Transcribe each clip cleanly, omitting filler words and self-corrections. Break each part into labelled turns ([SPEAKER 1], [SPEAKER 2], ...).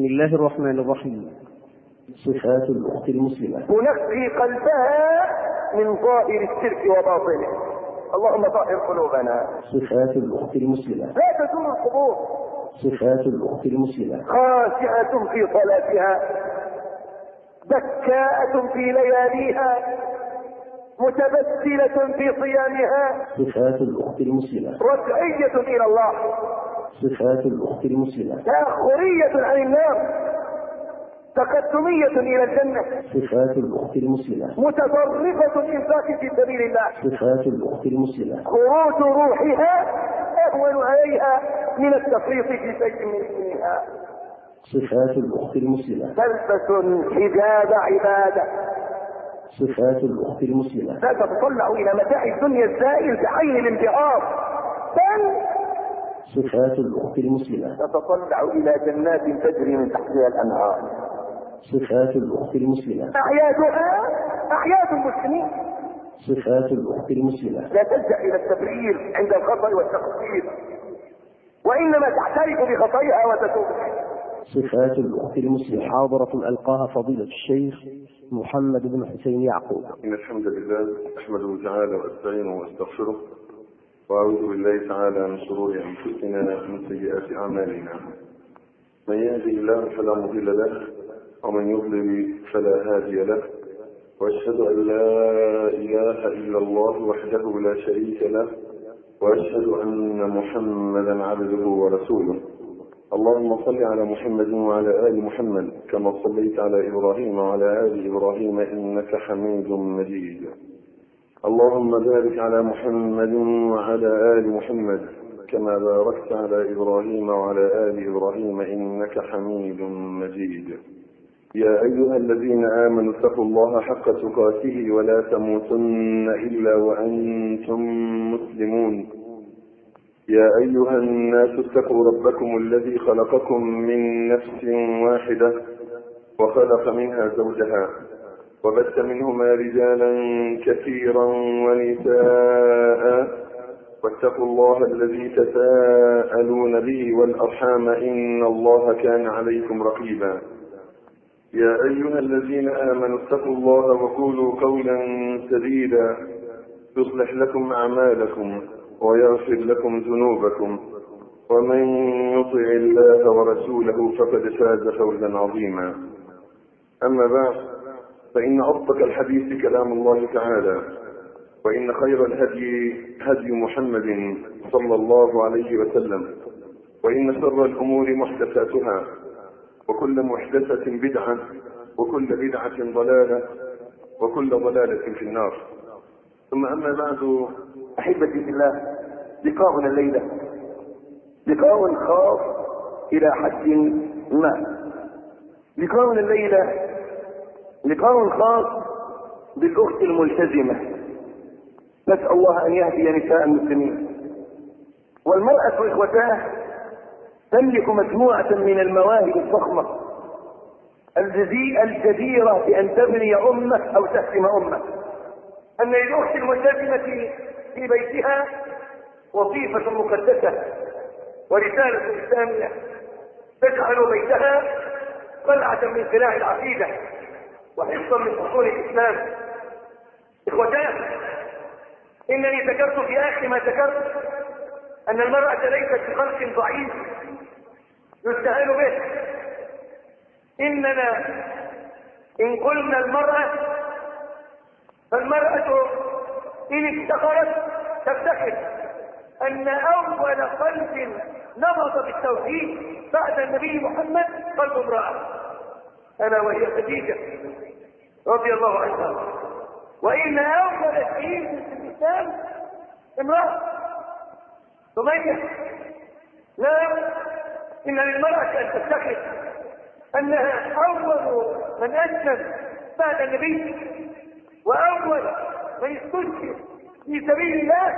[SPEAKER 1] بسم الله الرحمن الرحيم. صفات الأخت المسلمة.
[SPEAKER 2] تنقي قلبها من ظاهر الشرك وباطنه. اللهم طهر قلوبنا.
[SPEAKER 1] صفات الأخت المسلمة.
[SPEAKER 2] لا تزور القبور.
[SPEAKER 1] صفات الأخت المسلمة.
[SPEAKER 2] خاشعة في صلاتها، بكاءة في لياليها، متبسلة في صيامها.
[SPEAKER 1] صفات الأخت المسلمة.
[SPEAKER 2] رجعية إلى الله.
[SPEAKER 1] صفات الأخت المسلمة.
[SPEAKER 2] تأخرية عن النار، تقدمية إلى الجنة.
[SPEAKER 1] صفات الأخت المسلمة.
[SPEAKER 2] متطرفة إنفاق في سبيل الله.
[SPEAKER 1] صفات الأخت المسلمة.
[SPEAKER 2] خروج روحها أهون عليها من التفريط في شيء من دينها.
[SPEAKER 1] صفات الأخت المسلمة.
[SPEAKER 2] تلبس حجاب عبادة.
[SPEAKER 1] صفات الأخت المسلمة.
[SPEAKER 2] لا تتطلع إلى متاع الدنيا الزائل بعين الانبهار، بل
[SPEAKER 1] صفات الأخت المسلمة.
[SPEAKER 2] تتطلع إلى جنات تجري من تحتها الأنهار.
[SPEAKER 1] صفات الأخت المسلمة.
[SPEAKER 2] أعيادها أعياد المسلمين.
[SPEAKER 1] صفات الأخت المسلمة.
[SPEAKER 2] لا تلجأ إلى التبرير عند الخطأ والتقصير، وإنما تعترف بخطئها وتتوب.
[SPEAKER 1] صفات الأخت المسلمة. محاضرة ألقاها فضيلة الشيخ محمد بن حسين يعقوب.
[SPEAKER 3] إن الحمد لله أحمده تعالى وأستعينه وأستغفره، وأعوذ بالله تعالى من شرور أنفسنا ومن سيئات أعمالنا. من يهده الله فلا مضل له، ومن يضلل فلا هادي له، وأشهد أن لا إله إلا الله وحده لا شريك له، وأشهد أن محمدا عبده ورسوله. اللهم صل على محمد وعلى آل محمد كما صليت على إبراهيم وعلى آل إبراهيم إنك حميد مجيد. اللهم بارك على محمد وعلى آل محمد كما باركت على إبراهيم وعلى آل إبراهيم إنك حميد مجيد. يا أيها الذين آمنوا اتقوا الله حق تقاته ولا تموتن إلا وأنتم مسلمون. يا أيها الناس اتقوا ربكم الذي خلقكم من نفس واحدة وخلق منها زوجها وبث منهما رجالا كثيرا ونساء، واتقوا الله الذي تساءلون به والأرحام إن الله كان عليكم رقيبا. يا أيها الذين آمنوا اتقوا الله وقولوا قولا سديدا يصلح لكم أعمالكم ويغفر لكم ذنوبكم، ومن يطع الله ورسوله فقد فاز فوزا عظيما. أما بعد، فإن أصدق الحديث كلام الله تعالى، وإن خير الهدي هدي محمد صلى الله عليه وسلم، وإن شر الأمور محدثاتها، وكل محدثة بدعة، وكل بدعة ضلالة، وكل ضلالة في النار. ثم أما بعد،
[SPEAKER 2] أحبتي في الله، لقاؤنا الليلة لقاء خاص إلى حد ما. لقاؤنا الليلة لقاء خاص بالأخت الملتزمة. نسأل الله أن يهدي نساء المسلمين. والمرأة إخوتاه تملك مجموعة من المواهب الضخمة الجديرة بأن تبني أمة أو تهدم أمة. أن للأخت الملتزمة في بيتها وظيفة مقدسة ورسالة إسلامية تجعل بيتها قلعة من قلاع العقيدة وحفظا من أصول الإسلام. إخوتان، إنني ذكرت في آخر ما ذكرت أن المرأة ليست بخلق ضعيف يستهان به. إننا إن قلنا المرأة، فالمرأة إن افتخرت تفتخر أن أول قلب نبض بالتوحيد بعد النبي محمد قلب امرأة، أنا وهي خديجة رضي الله عنها. وإن أول شيء في الإسلام امرأة سمية. لا، إن للمرأة أن تفتخر أنها أول من أسلم بعد النبي، وأول من استشهد في سبيل الله،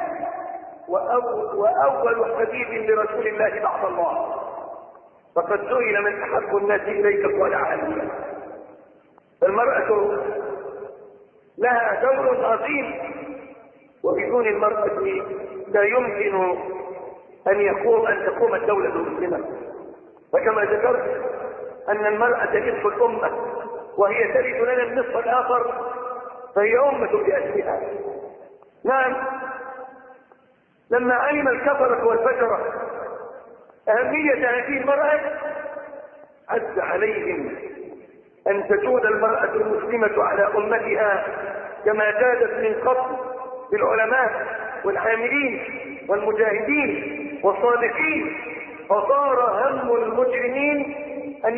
[SPEAKER 2] وأول حبيب لرسول الله بعد الله. فقد سئل من أحب الناس إليك قال علي. فالمرأة لها دور عظيم، وبدون المرأة لا يمكن أن تقوم الدولة المسلمة. وكما ذكرت أن المرأة نصف الأمة وهي تلد لنا النصف الآخر، فهي أمة بأسرها. نعم، لما علم الكفرة والفجرة أهمية هذه المرأة عز عليهم أن تجود المرأة المسلمة على أمتها كما جادت من قبل بالعلماء والعاملين والمجاهدين والصادقين، فصار هم المجرمين أن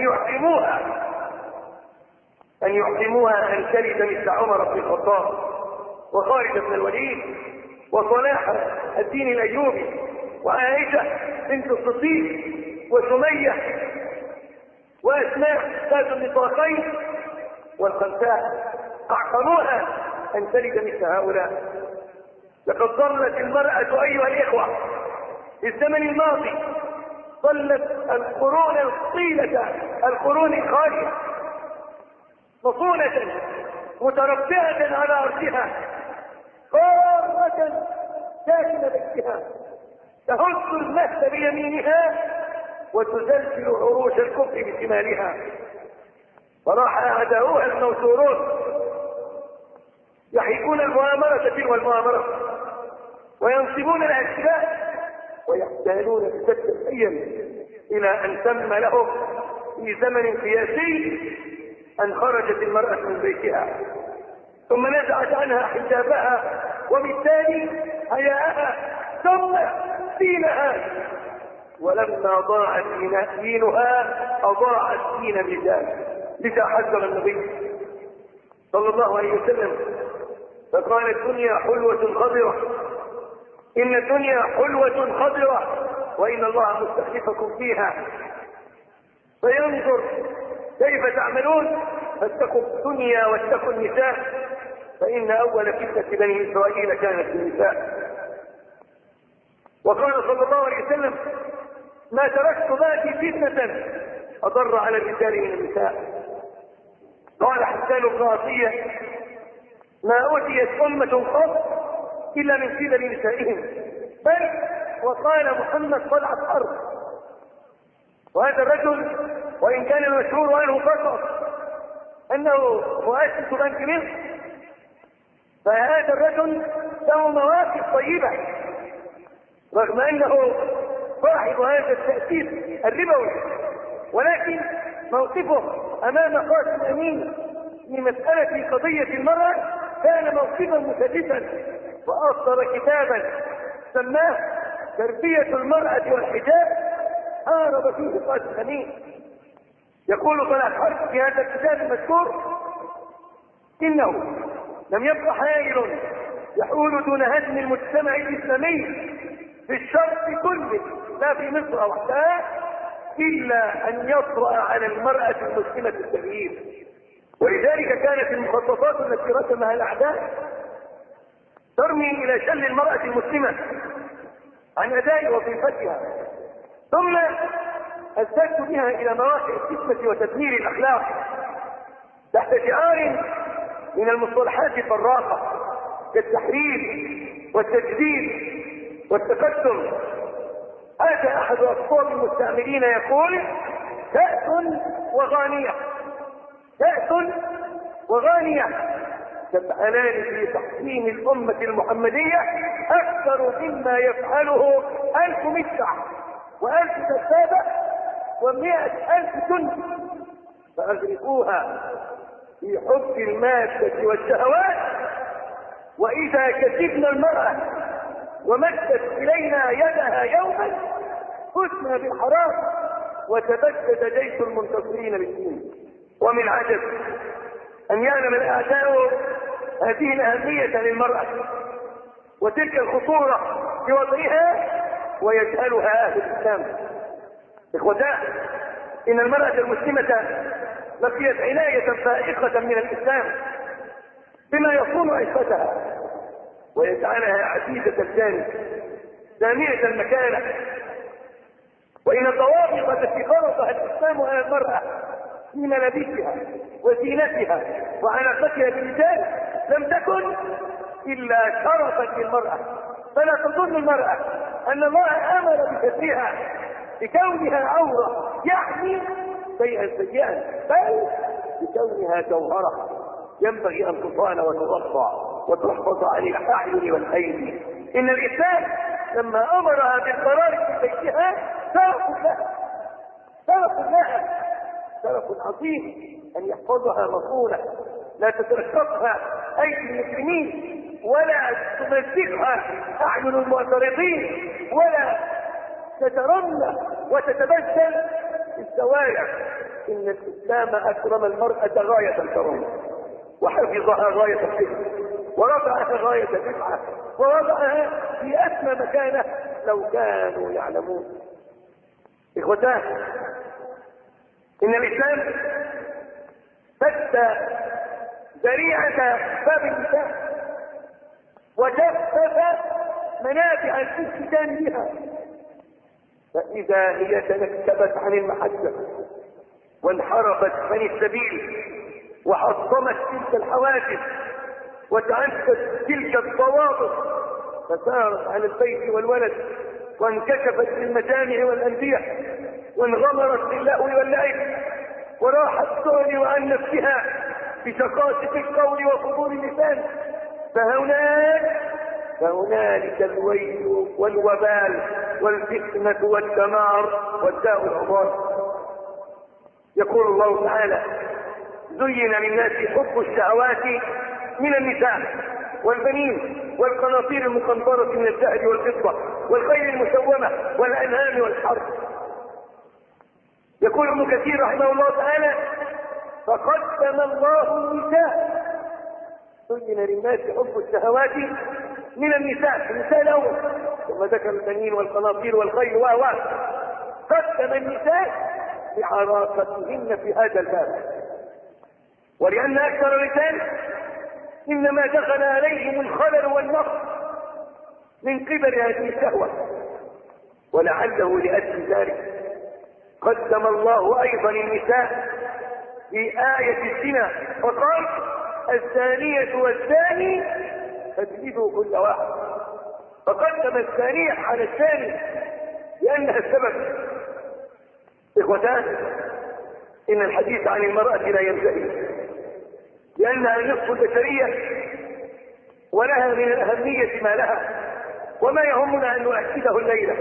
[SPEAKER 2] يعلموها أن تلد مثل عمر بن الخطاب وخالد بن الوليد وصلاح الدين الأيوبي وعائشة بنت الصديق وسمية وأسماء ذات النطاقين والخنساء، أعقلوها أن تلد مثل هؤلاء. لقد ظلت المرأة أيها الإخوة في الزمن الماضي، ظلت القرون الطيلة، القرون الخالية، مصونة متربعة على أرضها، قارة ساكنة بيتها، تهز المهد بيمينها وتزلزل عروش الكفر بشمالها. وراح أعداؤها الموسورون يحيكون المؤامرة تلو المؤامرة وينصبون الأشياء ويحتالون بشتى الحيل إلى أن تم لهم في زمن قياسي أن خرجت المرأة من بيتها ثم نزعت عنها حجابها وبالتالي حياءها ثم دينها، ولما ضاع دينها أضاع الدين الرجال. لذا حذر النبي صلى الله عليه وسلم فقال الدنيا حلوة خضرة، إن الدنيا حلوة خضرة وإن الله مستخلفكم فيها فينظر كيف تعملون، فاتقوا الدنيا واتقوا النساء، فإن أول فتنة بني إسرائيل كانت النساء. وقال صلى الله عليه وسلم ما تركت بعدي فتنة أضر على الرجال من النساء. قال حسان بن عطية ما أوتيت أمة قط إلا من قبل نسائهم، بل وقال محمد طلعت أرض. وهذا الرجل وإن كان المشهور عنه فقط أنه مؤسس بنك مصر، فهذا الرجل له مواقف طيبة رغم أنه صاحب هذا التأسيس الربوي، ولكن موقفه أمام قاسم أمين في مسألة قضية المرأة كان موقفا مسدسا، وأصدر كتابا سماه تربية المرأة والحجاب حارب فيه قاسم أمين. يقول طلعت حرب في هذا الكتاب المذكور إنه لم يبقى حائل يحول دون هدم المجتمع الإسلامي في الشرق كله لا في مصر وحدها إلا أن يطرأ على المرأة المسلمة التغيير. ولذلك كانت المخططات التي رسمها الأعداء ترمي إلى شل المرأة المسلمة عن أداء وظيفتها، ثم أسدت بها إلى مواقع الفتنة وتدمير الأخلاق تحت شعار من المصطلحات الفراقة كالتحرير والتجديد والتقدم. هذا أحد أصحاب المستعمرين يقول كأس وغانية، كأس وغانية تفعلان في تحسين الأمة المحمدية أكثر مما يفعله 1000 مدفع و1000 دبابة و100,000 جندي، فأغرقوها في حب المادة والشهوات. وإذا كسبنا المرأة ومدت إلينا يدها يوما فزنا بالحرام وتبدد جيش المنتصرين بالدين. ومن عجب أن يعلم الأعداء هذه الأهمية للمرأة وتلك الخطورة في وضعها ويجهلها أهل الإسلام. إخوتاه، إن المرأة المسلمة لقيت عناية فائقة من الإسلام بما يصون عفتها ويجعلها عزيزة الجانب سامية المكانة. وإن الضوابط التي فرضها الإسلام على المرأة في ملابسها وزينتها وعلاقتها بالرجال لم تكن إلا شرفا للمرأة، فلا تظن المرأة أن الله أمر بسترها بكونها عورة يعني شيئا سيئا، بل بكونها جوهرة ينبغي أن تصان وتغطى وتحفظ عن الأعين والأيدي. إن الإسلام لما أمرها بالقرار في بيتها شرف لها شرف عظيم أن يحفظها مصونة لا تترشقها أيدي المسلمين ولا تمزقها أعين المعترضين ولا تترمى وتتبدل في الشوارع. إن الإسلام أكرم المرأة غاية الكرم وحفظها غاية الحفظ ورفعها غاية الرفعة ووضعها في أسمى مكانه لو كانوا يعلمون. إخوتاه، إن الإسلام سد ذريعة باب النساء وجفف منافع الاستدان بها، فإذا هي تنكبت عن المحجة وانحرفت عن السبيل وحطمت تلك الحواجز وتعدت تلك الضوابط فسارت على البيت والولد وانكشفت للمجامع والأندية وانغمرت باللهو واللعب وراحت تعلن عن نفسها بشقائق القول وفضول اللسان، فهنالك الويل والوبال والفتنة والدمار والداء العضال. يقول الله تعالى: زين للناس حب الشهوات من النساء والبنين والقناطير المقنطرة من الذهب والفضة والخيل المسومة والأنعام والحرث. يقول ابن كثير رحمه الله تعالى: فقدم الله النساء، زين للناس حب الشهوات من النساء الأول، ثم ذكر البنين والقناطير والخيل قدم النساء بعراقتهن في هذا الباب، ولأن أكثر الرجال إنما دخل عليهم الخلل والنقص من قبل هذه الشهوة، ولعله لأجل ذلك قدم الله أيضا النساء في آية الزنا فقال: الزانية والزاني فاجلدوا كل واحد، فقدم الزانية على الزاني لأنها السبب. إخوتان، إن الحديث عن المرأة لا ينتهي، لأنها نصف البشرية ولها من الأهمية ما لها، وما يهمنا أن نؤكده الليلة،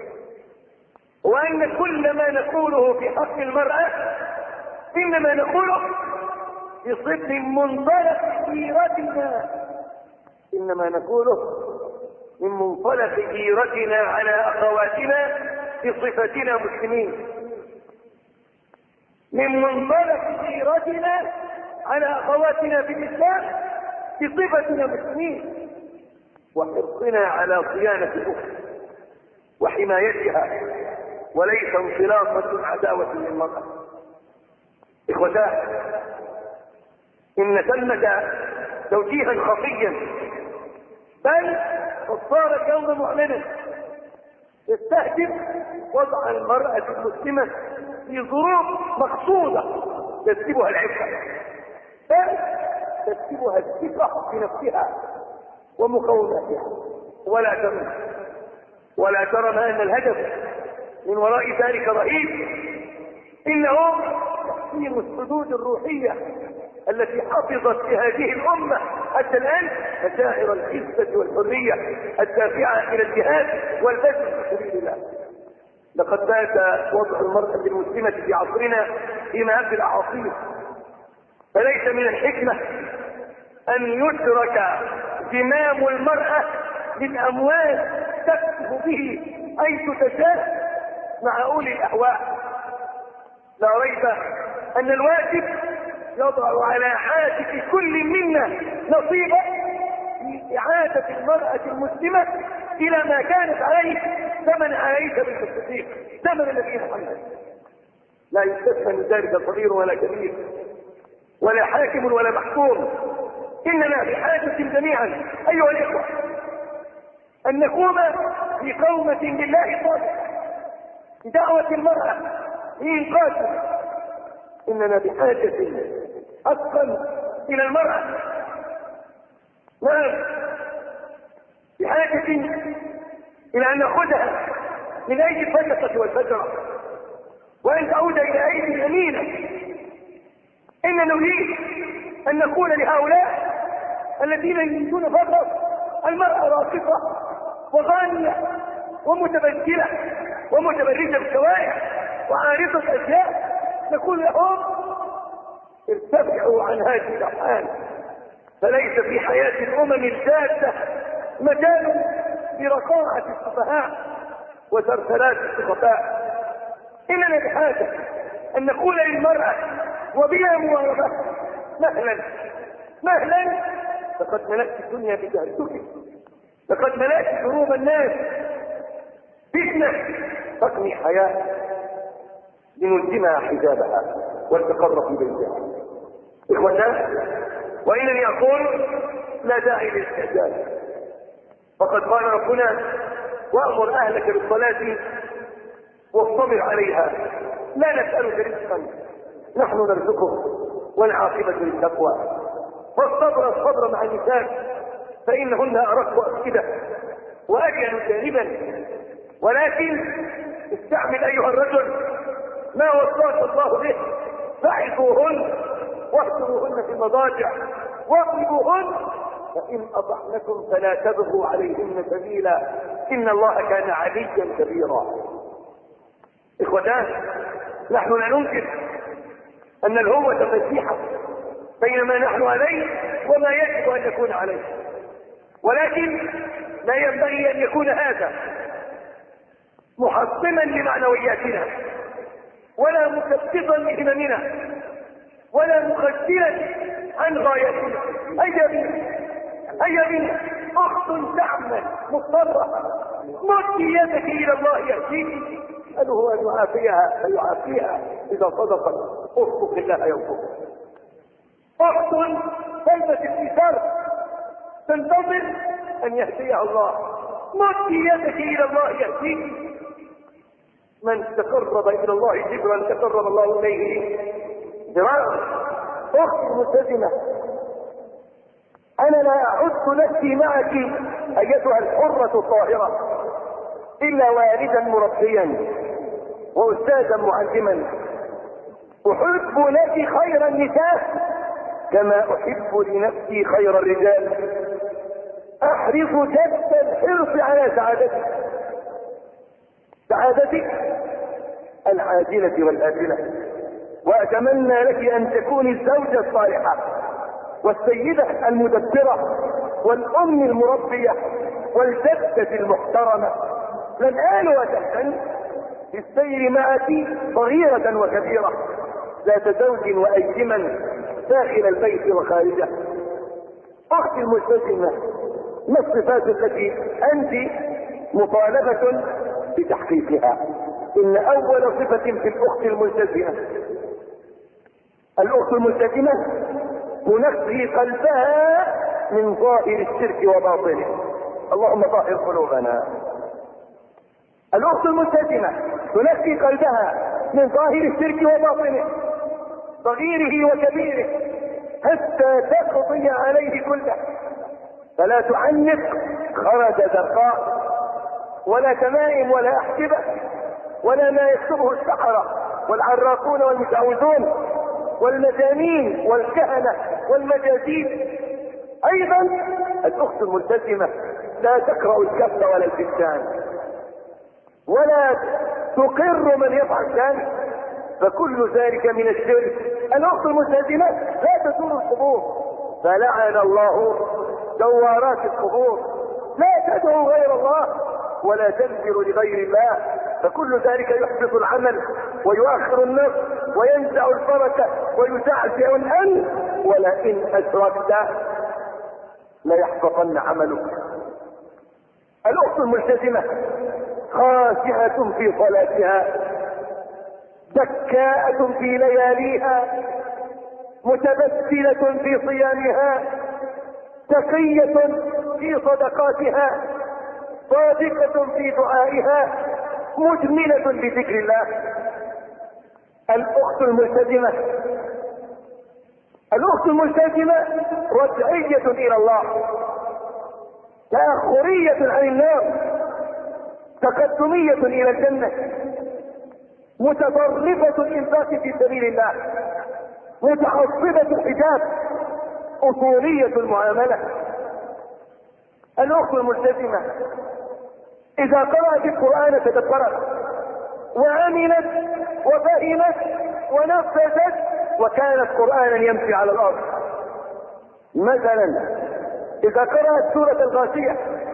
[SPEAKER 2] وأن كل ما نقوله في حق المرأة إنما نقوله بصدق منطلق غيرتنا، إنما نقوله من منطلق غيرتنا على أخواتنا بصفتنا مسلمين، من منطلق غيرتنا على أخواتنا في الإسلام بصفتنا مسلمين، وحرصنا على صيانة الأخت وحمايتها وليس انطلاقة عداوة للمرأة. إخوتاه، إن ثمة توجيها خفيا بل قد صار كونا معلنا يستهدف وضع المرأة المسلمة في ظروف مقصودة تكسبها العفة، بل تكسبها الثقة في نفسها ومقوماتها، ولا ترى أن الهدف من وراء ذلك رهيب، إنه تحسين الحدود الروحية التي حفظت في هذه الأمة حتى الآن مشاعر العزة والحرية الدافعة إلى الجهاد والبذل في سبيل الله. لقد بات وضع المرأة المسلمة في عصرنا في مهب الأعاصير، فليس من الحكمة أن يترك زمام المرأة للأموال تكسب به حيث تشاء مع أولي الأهواء. لا ريب أن الواجب يضع على عاتق كل منا نصيبا في إعادة المرأة المسلمة إلى ما كانت عليه زمن عائشة بنت الصديق، زمن النبي محمد. لا يستثنى من ذلك صغير ولا كبير ولا حاكم ولا محكوم، إننا بحاجة جميعا أيها الإخوة أن نقوم في قومة لله صالح بدعوة المرأة لإنقاذها. إننا بحاجة حقا إلى المرأة، نعم، بحاجة إلى أن نأخذها من أيدي الفجرة والفجرة وأن تعود إلى أيدي يمينة. إننا نريد أن نقول لهؤلاء الذين يريدون فقط المرأة راقصة وغانية ومتبذلة ومتبرجة بالشوارع وعارضة أشياء، نقول لهم ارتفعوا عن هذه الأحوال، فليس في حياة الأمم الجادة مجال لرقاعة السفهاء وزرزرات السخفاء. إننا بحاجة أن نقول للمرأة وبلا مواربة مهلا لقد ملأت الدنيا بجهلتك، لقد ملأت دروب الناس فتنة، تقني حياة لنلزمها حجابها والتقر في بيتها. إخوانا، وإنني أقول لا داعي للاستعجال، فقد قال ربنا وأمر أهلك بالصلاة واصطبر عليها لا نسألك رزقا نحن نرزقك والعاقبة للتقوى. فالصبر مع النساء فإنهن أرق أفئدة وألين جانبا، ولكن استعمل أيها الرجل ما وصاك الله به، فاعظوهن واهجروهن في المضاجع واضربوهن، فإن أطعنكم فلا تبغوا عليهن سبيلا إن الله كان عليا كبيرا. إخوتان، نحن لا ننكر أن الهوة مسيحة بين ما نحن عليه وما يجب أن نكون عليه، ولكن لا ينبغي أن يكون هذا محطما لمعنوياتنا ولا مكبطا لهممنا ولا مخجلا عن غايتنا. هيا بنا أخت تعمل مضطرة، مد يدك إلى الله يهديك، اسأله أن يعافيها فيعافيها إذا صدقت، اصدق الله يوفقك. أخت تلبس الإزار تنتظر أن يهديها الله، مد يدك إلى الله يهديك. من تقرب إلى الله جبرا تقرب الله إليه ذراعا. أخت ملتزمة، أنا لا أعد نفسي معك أيتها الحرة الطاهرة إلا والدا مربيا وأستاذا معلما، أحب لك خير النساء كما أحب لنفسي خير الرجال، أحرص جد الحرص على سعادتك العاجلة والآجلة، وأتمنى لك أن تكوني الزوجة الصالحة والسيدة المدبرة والأم المربية والجدة المحترمة. لن آل وتحسن في السير معك صغيرة وكبيرة، ذات زوج وأيما داخل البيت وخارجه. أختي الملتزمة، ما الصفات التي أنت مطالبة بتحقيقها؟ إن أول صفة في الأخت الملتزمة، الأخت الملتزمة تنقي قلبها من ظاهر الشرك وباطنه. اللهم طهر قلوبنا. الأخت الملتزمة تنقي قلبها من ظاهر الشرك وباطنه، صغيره وكبيره، حتى تقضي عليه كله، فلا تعنق خرج زرقاء ولا تمائم ولا أحسبة ولا ما يكتبه السحرة والعراقون والمشعوذون والمجانين والكهنة والمجازين. أيضا الأخت الملتزمة لا تقرأ الكف ولا الفستان ولا تقر من يفعل ذلك، فكل ذلك من الشرك. الأخت الملتزمة لا تزور القبور، فلعن الله دوارات القبور، لا تدعو غير الله ولا تنذر لغير الله، فكل ذلك يحبط العمل ويؤخر النصر وينزع البركة ويزعزع الأمن، ولئن أشركت ليحبطن عملك. الأخت الملتزمة خاشعة في صلاتها، بكاءة في لياليها، متبسلة في صيامها، تقية في صدقاتها، صادقة في دعائها، مجملة بذكر الله. الأخت الملتزمة رجعية إلى الله، تأخرية عن النار، تقدمية إلى الجنة، متطرفة الإنفاق في سبيل الله، متعصبة الحجاب، أصولية المعاملة. الأخت الملتزمة إذا قرأت القرآن تدبرت وعملت وفهمت ونفذت وكانت قرآنا يمشي على الأرض. مثلا إذا قرأت سورة الغاشية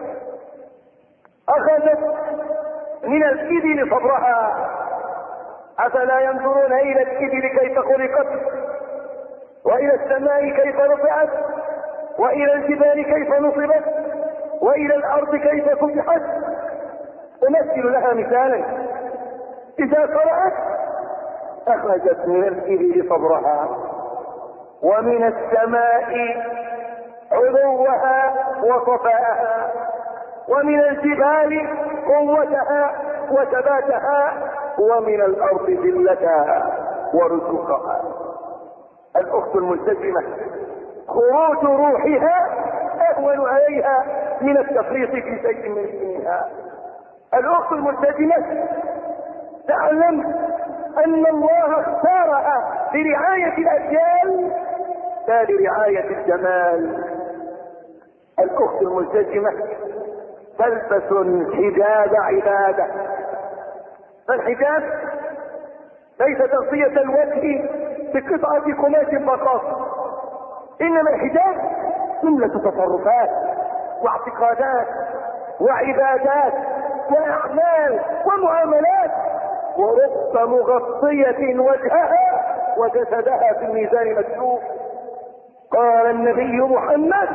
[SPEAKER 2] أخذت من الإبل صبرها، أفلا ينظرون إلى الإبل كيف خلقت، وإلى السماء كيف رفعت، وإلى الجبال كيف نصبت، وإلى الأرض كيف فتحت. أمثل لها مثالا: إذا قرأت أخرجت من الإبل صبرها، ومن السماء علوها وصفاءها، ومن الجبال قوتها وثباتها، ومن الأرض ذلتها ورزقها. الأخت الملتزمة خروج روحها أهون عليها من التفريط في شيء من دينها. الأخت الملتزمة تعلم أن الله اختارها لرعاية الأجيال لا لرعاية الجمال. الأخت الملتزمة تلبس الحجاب عبادة، فالحجاب ليس تغطية الوجه بقطعة قماش فقط، إنما الحجاب جملة تصرفات واعتقادات وعبادات وأعمال ومعاملات، ورب مغطية وجهها وجسدها في الميزان مكتوب. قال النبي محمد: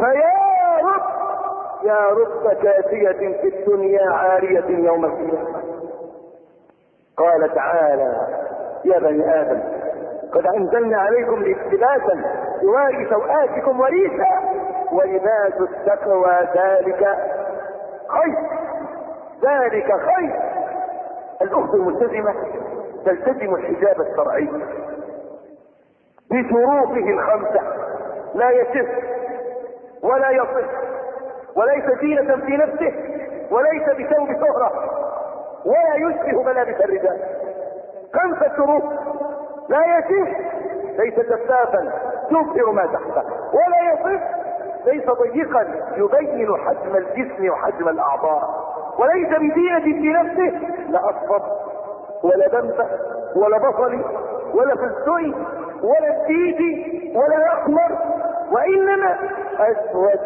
[SPEAKER 2] يا رب كاسية في الدنيا عارية يوم القيامة. قال تعالى: يا بني آدم قد أنزلنا عليكم لباسا يواري سوآتكم وريشا ولباس التقوى ذلك خير. الأخت الملتزمة تلتزم الحجاب الشرعي بشروطه الخمسة، لا يشف ولا يصف، وليس زينة في نفسه، وليس بثوب شهرة، ولا يشبه ملابس الرجال. 5 شروط: لا يشف، ليس جفافا يظهر ما تحته، ولا يصف، ليس ضيقا يبين حجم الجسم وحجم الأعضاء، وليس بزينة في نفسه، لا أصفر ولا دمبة ولا بصري ولا فلسطي ولا بيتي ولا أحمر، وإنما أسود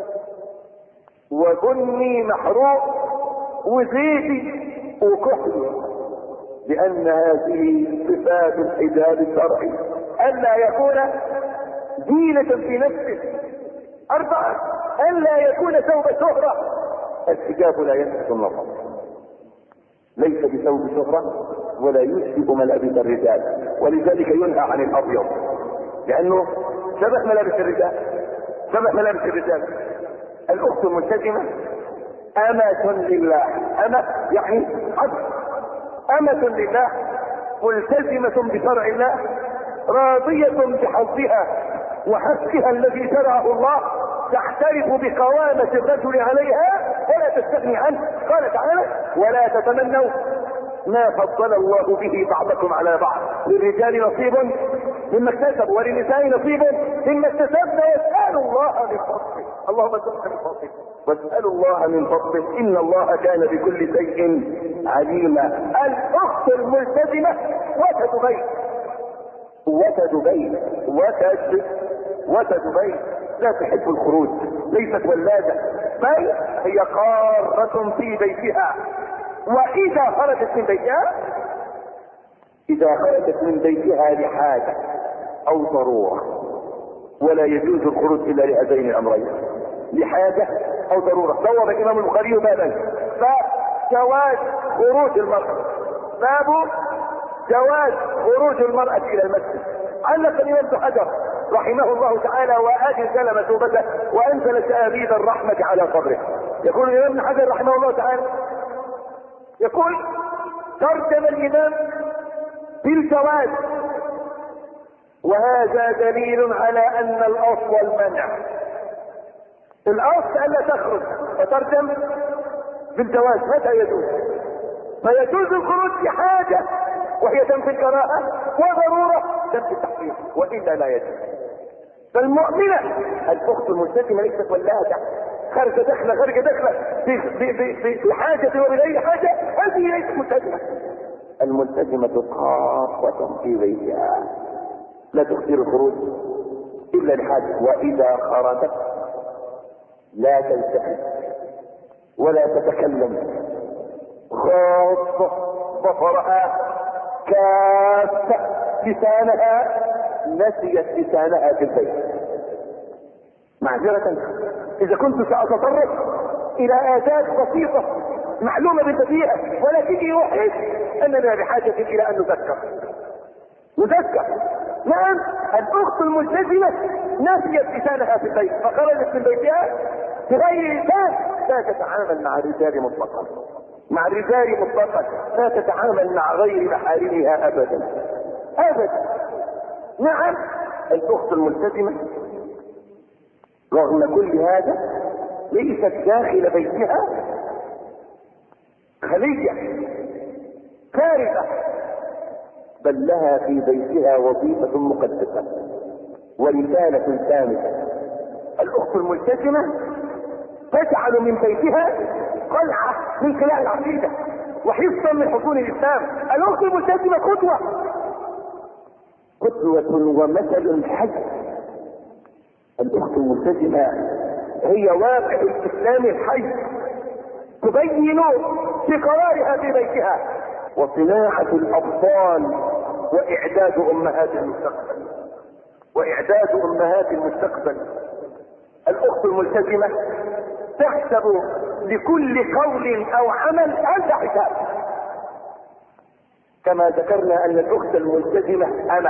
[SPEAKER 2] وبني محروق وزيتي وكحلي، لأن هذه صفات الحجاب الشرعي: ألا يكون زينة في نفسه. 4: ألا يكون ثوب شهرة. الحجاب لا يلفت النظر، ليس بثوب شهرة ولا يشبه ملابس الرجال، ولذلك ينهى عن الأبيض لأنه شبه ملابس الرجال. الأخت الملتزمة أمة لله، أمة يعني عبد، أمة لله ملتزمة بشرع الله، راضية بحظها وحقها الذي شرعه الله، تعترف بقوامة الرجل عليها ولا تستغني عنه. قال تعالى: ولا تتمنوا ما فضل الله به بعضكم على بعض، للرجال نصيب مما اكتسبوا وللنساء نصيب مما اكتسبن، واسألوا الله من فضله. اللهم ارزقنا من فضله، واسألوا الله من فضله، إن الله كان بكل شيء عليما. الأخت الملتزمة وتد بيت لا تحب الخروج، ليست ولادة، بل هي قارة في بيتها. وإذا خرجت من بيتها لحاجة أو ضرورة، ولا يجوز الخروج إلا لهذين الأمرين: لحاجة أو ضرورة. بوب الإمام البخاري بابا: باب جواز خروج المرأة، باب جواز خروج المرأة إلى المسجد. علق الإمام ابن حجر رحمه الله تعالى وأجزل مثوبته وأنزل شآبيب الرحمة على قبره. يقول الإمام ابن حجر رحمه الله تعالى، يقول: ترجم الإمام بالجواز، وهذا دليل على أن الأصل المنع، الأصل ألا تخرج، فترجم بالجواز. متى يجوز؟ فيجوز الخروج لحاجة وهي تنفي الكراهة، وضرورة تنفي التحريم، وإلا لا يجوز. فالمؤمنة الأخت الملتزمة ليست ولاده خارجة داخلة بحاجة وبغير حاجة، هذه ليست ملتزمة. الملتزمة خاصة في بيتها لا تختار الخروج إلا لحاجة، وإذا خرجت لا تلتفت ولا تتكلم، خاصة بصرها كافة، لسانها نسيت لسانها في البيت. معذرة إذا كنت سأتطرق إلى آداب بسيطة معلومة بالبديهة، ولكني أحس أننا بحاجة إلى أن نذكر. نعم، الأخت الملتزمة نسيت لسانها في البيت فخرجت من بيتها بغير لسان، لا تتعامل مع الرجال مطلقا، لا تتعامل مع غير محارمها أبدا. نعم، الأخت الملتزمة رغم كل هذا ليست داخل بيتها خلية كارثة، بل لها في بيتها وظيفة مقدسة ورسالة سامية. الأخت الملتزمة تجعل من بيتها قلعة من قلاع العقيدة وحفظا من حصون الإسلام. الأخت الملتزمة قدوة ومثل حي. الأخت الملتزمة هي واقع الإسلام الحي، تبين بقرارها في بيتها وصناعة الأطفال وإعداد أمهات المستقبل. الأخت الملتزمة تحسب لكل قول أو عمل ألف حساب، كما ذكرنا أن الأخت الملتزمة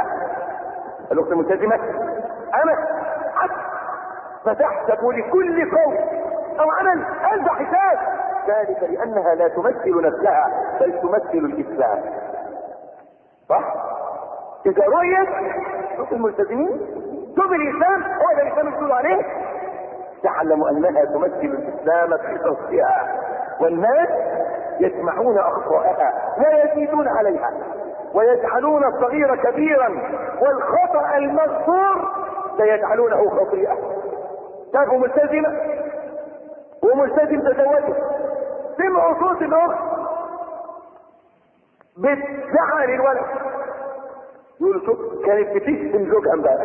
[SPEAKER 2] فتحسب لكل قول أو عمل ألف حساب، ذلك لأنها لا تمثل نفسها بل تمثل الإسلام. صح؟ إذا رؤيت أخت الملتزمين شوف الإسلام، هو ده الإسلام يقول عليه، تعلم أنها تمثل الإسلام في صوتها، والناس يسمعون أخطاءها ويزيدون عليها ويجعلون الصغير كبيرا والخطأ المغفور سيجعلونه خطيئة. شافوا ملتزمة وملتزم تزوجه، سمعوا صوت الأخت بتزعل الولد، يقولوا شوف كانت بتشتم زوجها امبارح.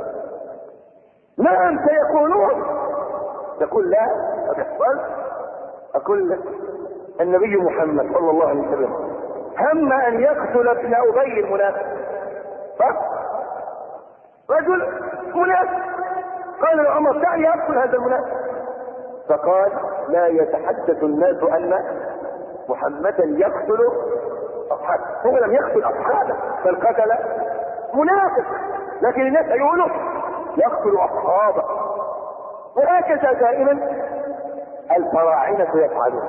[SPEAKER 2] نعم سيكونون، تقول لا ما بيحصلش. اقول لك النبي محمد صلى الله عليه وسلم هم ان يقتل ابن ابي المنافق، صح؟ رجل منافق، قال لعمر دعني اقتل هذا المنافق، فقال لا يتحدث الناس ان محمدا يقتل اصحابه. هو لم يقتل اصحابه بل قتل منافق، لكن الناس يقولوا يقتل اصحابه. وهكذا دائما الفراعنة يفعلون.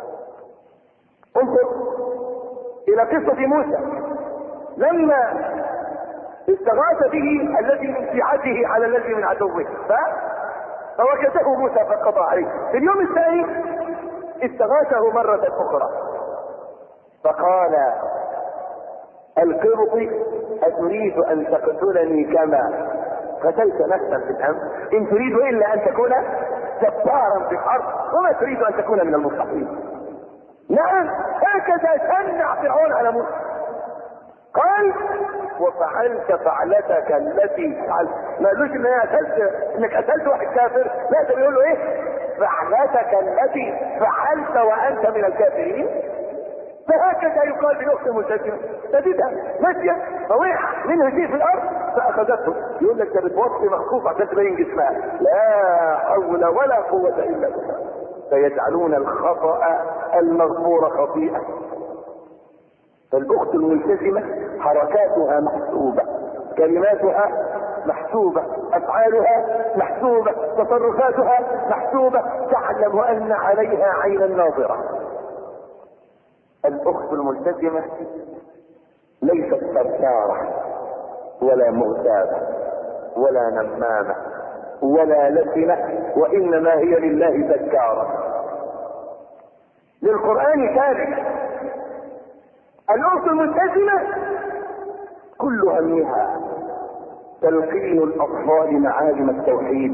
[SPEAKER 2] انظر الى قصة موسى لما استغاث به الذي من شيعته على الذي من عدوه فوجده موسى فقضى عليه. في اليوم الثاني استغاثه مرة اخرى فقال القرط أتريد أن تقتلني كما قتلت نفسا في الأمس؟ إن تريد إلا أن تكون جبارا في الأرض وما تريد أن تكون من المصلحين. نعم هكذا شنع فرعون على موسى، قال وفعلت فعلتك التي فعلت. ما قالوش انك قتلت واحد كافر، لا ده بيقول له ايه؟ فعلتك التي فعلت وانت من الكافرين. فهكذا يقال بالاخت الملتزمه، تجدها ماشيه فوقع منها شيء في الارض فاخذته، يقول لك ده بتوطي مخطوف عشان تبين جسمها. لا حول ولا قوه الا بالله. فيجعلون الخطأ المغفور خطيئة. فالاخت الملتزمه حركاتها محسوبه، كلماتها محسوبه، افعالها محسوبه، تصرفاتها محسوبه، تعلم ان عليها عين الناظره. الاخت الملتزمه ليست سرساره ولا مغتابه ولا نمامه ولا لسنه، وانما هي لله ذكاره. للقران ثابت الأخت الملتزمة كل همها تلقين الأطفال معالم التوحيد،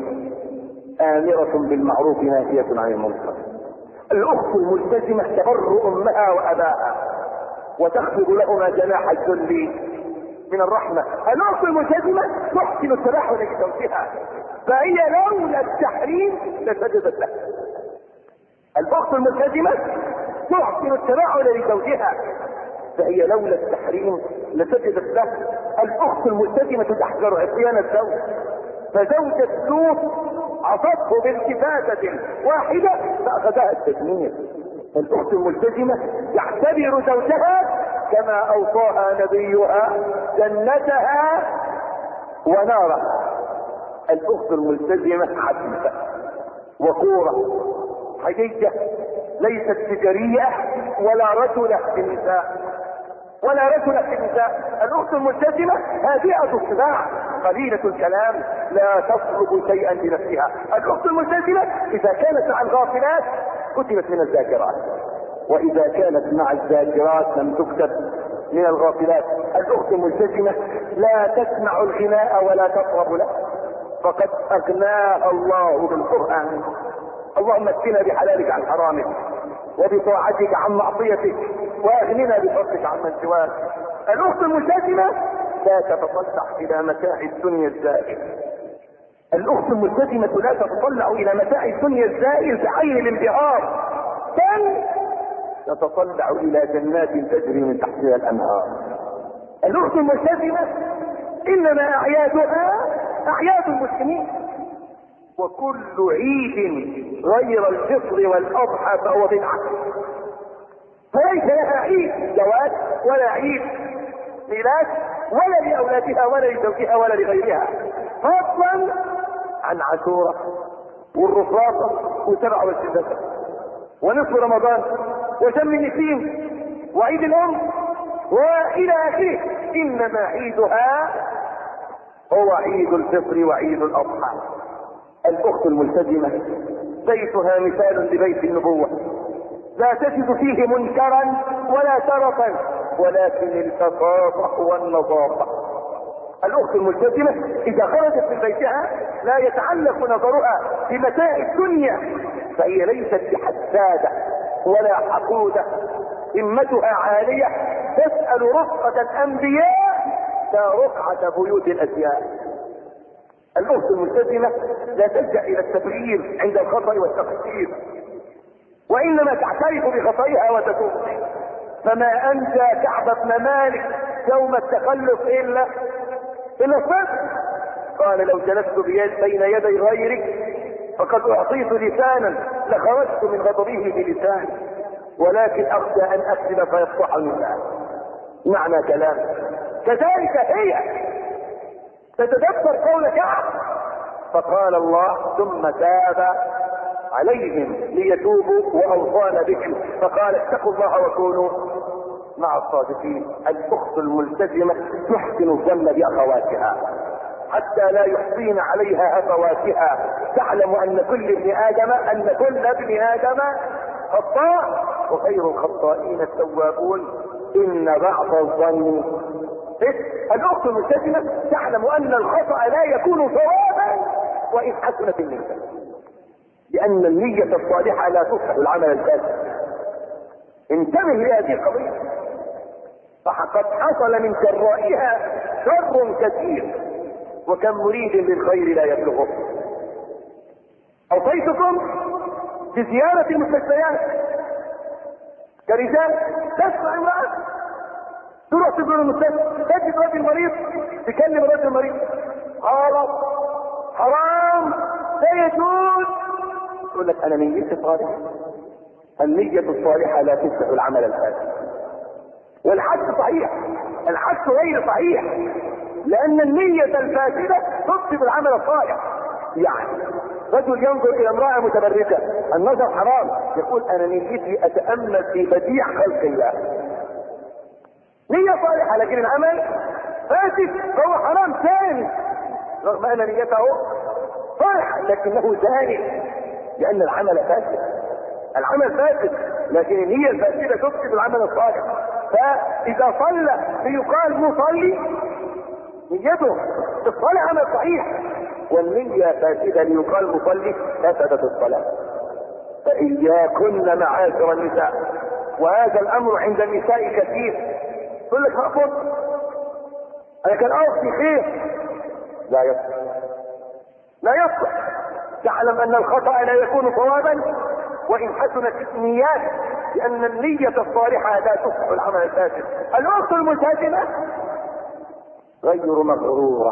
[SPEAKER 2] آمرة بالمعروف ناهية عن المنكر. الأخت الملتزمة تبر أمها وأباها وتخفض لهما جناح الذل من الرحمة. الأخت الملتزمة تحسن التباحث لزوجها، فهي لولا التحريم لسجدت له. الأخت الملتزمة تحسن التباحث لزوجها، فهي لولا التحريم لسجدت له. الأخت الملتزمة تحذر عصيان الزوج، فزوجة لوط عصته بالتفاتة واحدة فأخذها التدمير. الأخت الملتزمة تعتبر زوجها كما أوصاها نبيها جنتها ونارها. الأخت الملتزمة حديثة وقورة حجيجة، ليست تجارية ولا رجل في النساء ولا رجل في النساء. الأخت الملتزمة هادئة الصداع قليلة الكلام لا تطلب شيئا لنفسها. الأخت الملتزمة إذا كانت مع الغافلات كتبت من الذاكرات، وإذا كانت مع الذاكرات لم تكتب من الغافلات. الأخت الملتزمة لا تسمع الغناء ولا تطرب له، فقد أغناها الله بالقرآن. اللهم اكفنا بحلالك عن حرامك وبطاعتك عن معصيتك واغننا بفضلك عن من سواك. الأخت الملتزمة لا تتطلع إلى متاع الدنيا الزائل. الأخت الملتزمة لا تتطلع إلى متاع الدنيا الزائل بعين الانبهار، بل تتطلع إلى جنات تجري من تحتها الأنهار. الأخت الملتزمة إنما أعيادها أعياد المسلمين، وكل عيد غير الفطر والأضحى فهو بدعة، فليس لها عيد جواز ولا عيد ميلاد ولا لأولادها ولا لزوجها ولا لغيرها، فضلا عن عاشوراء والرصاصة وسبع والستة ونصف رمضان وشم النسيم وعيد الأم وإلى آخره. إنما عيدها هو عيد الفطر وعيد الأضحى. الأخت الملتزمة بيتها مثال لبيت النبوة، لا تجد فيه منكرا ولا ترفا، ولكن البساطة والنظافة. الأخت الملتزمة إذا خرجت من بيتها لا يتعلق نظرها بمتاع الدنيا، فهي ليست بحسادة ولا حقودة، همتها عالية تسأل رفقة الأنبياء لا رقعة بيوت الأزياء. الأخت الملتزمة لا تلجأ إلى التبرير عند الخطأ والتقصير، وإنما تعترف بخطئها وتتوب. فما أنت كعب بن مالك يوم التخلف إلا الصدق. قال لو جلست بين يدي غيرك فقد أعطيت لسانا لخرجت من غضبه بلساني، ولكن أخشى أن أكذب فيفضحني الله. معنى كلام كذلك هي تتدبر قول كعب، فقال الله ثم تاب عليهم ليتوبوا وأوصانا بهم، فقال اتقوا الله وكونوا مع الصادقين. الأخت الملتزمة تحسن الظن بأخواتها حتى لا يحصين عليها أخواتها، تعلم أن كل ابن آدم خطاء وخير الخطائين التوابون إن بعض الظن. الأخت الملتزمة تعلم أن الخطأ لا يكون صوابا وإن حسنت النية، لأن النية الصالحة لا تصلح العمل الفاسد. انتبه لهذه القضية، فقد حصل من جرائها شر كثير، وكم مريد للخير لا يبلغه. أوصيتكم بزيارة المستشفيات كرجال. تسمع امرأة تروح تزور المستشفى تجد رجل مريض تكلم رجل مريض غلط حرام لا يجوز، تقول لك انا نيتي صالحه. النية الصالحة لا تفتح العمل الفاسد. والعكس صحيح، العكس غير صحيح، لان النية الفاسدة تفسد العمل الصالح. يعني رجل ينظر الى امرأة متبرجة، النظر حرام، يقول انا نيتي اتأمل في بديع خلق الله. نية صالحة لكن العمل فاسد فهو حرام ثاني، رغم ان نيته صالحة لكنه زاني، لان العمل فاسد. العمل فاسد لكن النية الفاسدة تفسد العمل الصالح. فإذا صلى ليقال مصلي، نيته الصلاة عمل صحيح، والنية فاسدة ليقال مصلي فسدت الصلاة. فإياكن معاشر النساء، وهذا الأمر عند النساء كثير. يقول لك هقفل أنا كان أوصي خير، لا يصح، لا يصح. تعلم أن الخطأ لا يكون صوابا وإن حسنت النيات، لأن النية الصالحة لا تصلح العمل الفاسد. الأخت الملتزمة غير مغرورة،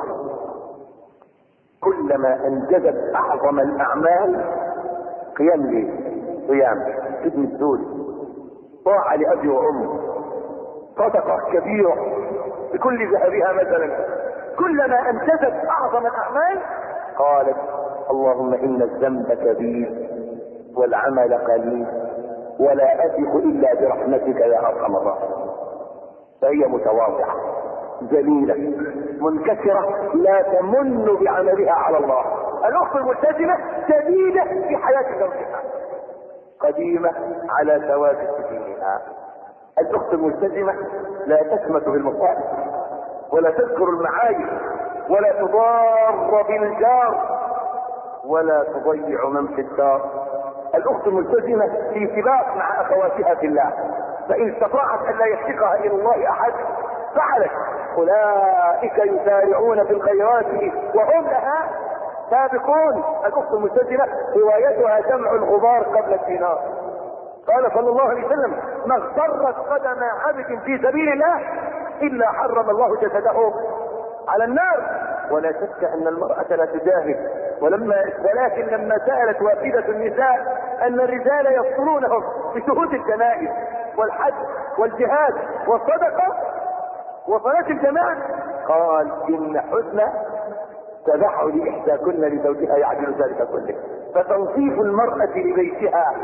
[SPEAKER 2] كلما أنجزت أعظم الأعمال قيام ليه، قيام ابن الدول، طاعة لأبي وأمي، صدقة كبيرة بكل ذهبها مثلا، كلما أنجزت أعظم الأعمال قالت اللهم إن الذنب كبير والعمل قليل ولا أثق إلا برحمتك يا أرحم الراحمين. فهي متواضعة ذليلة منكسرة لا تمن بعملها على الله. الأخت الملتزمة شديدة في حياة زوجها، قديمة على ثوابت دينها. الأخت الملتزمة لا تشمت بالمصائب ولا تذكر المعايب ولا تضار بالجار ولا تضيع من في الدار. الأخت الملتزمة في سباق مع أخواتها في الله، فإن استطاعت أن لا يسبقها إلى الله أحد فعلت. أولئك يسارعون في الخيرات وهم لها سابقون. الأخت الملتزمة روايتها جمع الغبار قبل الدينار. قال صلى الله عليه وسلم ما اغترت قدم عبد في سبيل الله إلا حرم الله جسده على النار. ولا شك أن المرأة لا تجاهد، ولكن لما سألت وافدة النساء أن الرجال يفطرونهم بشهود الجنائز والحج والجهاد والصدقة وصلاة الجماعة، قال إن حسن تبعل إحداكن لزوجها يعدل ذلك كله. فتنظيف المرأة لبيتها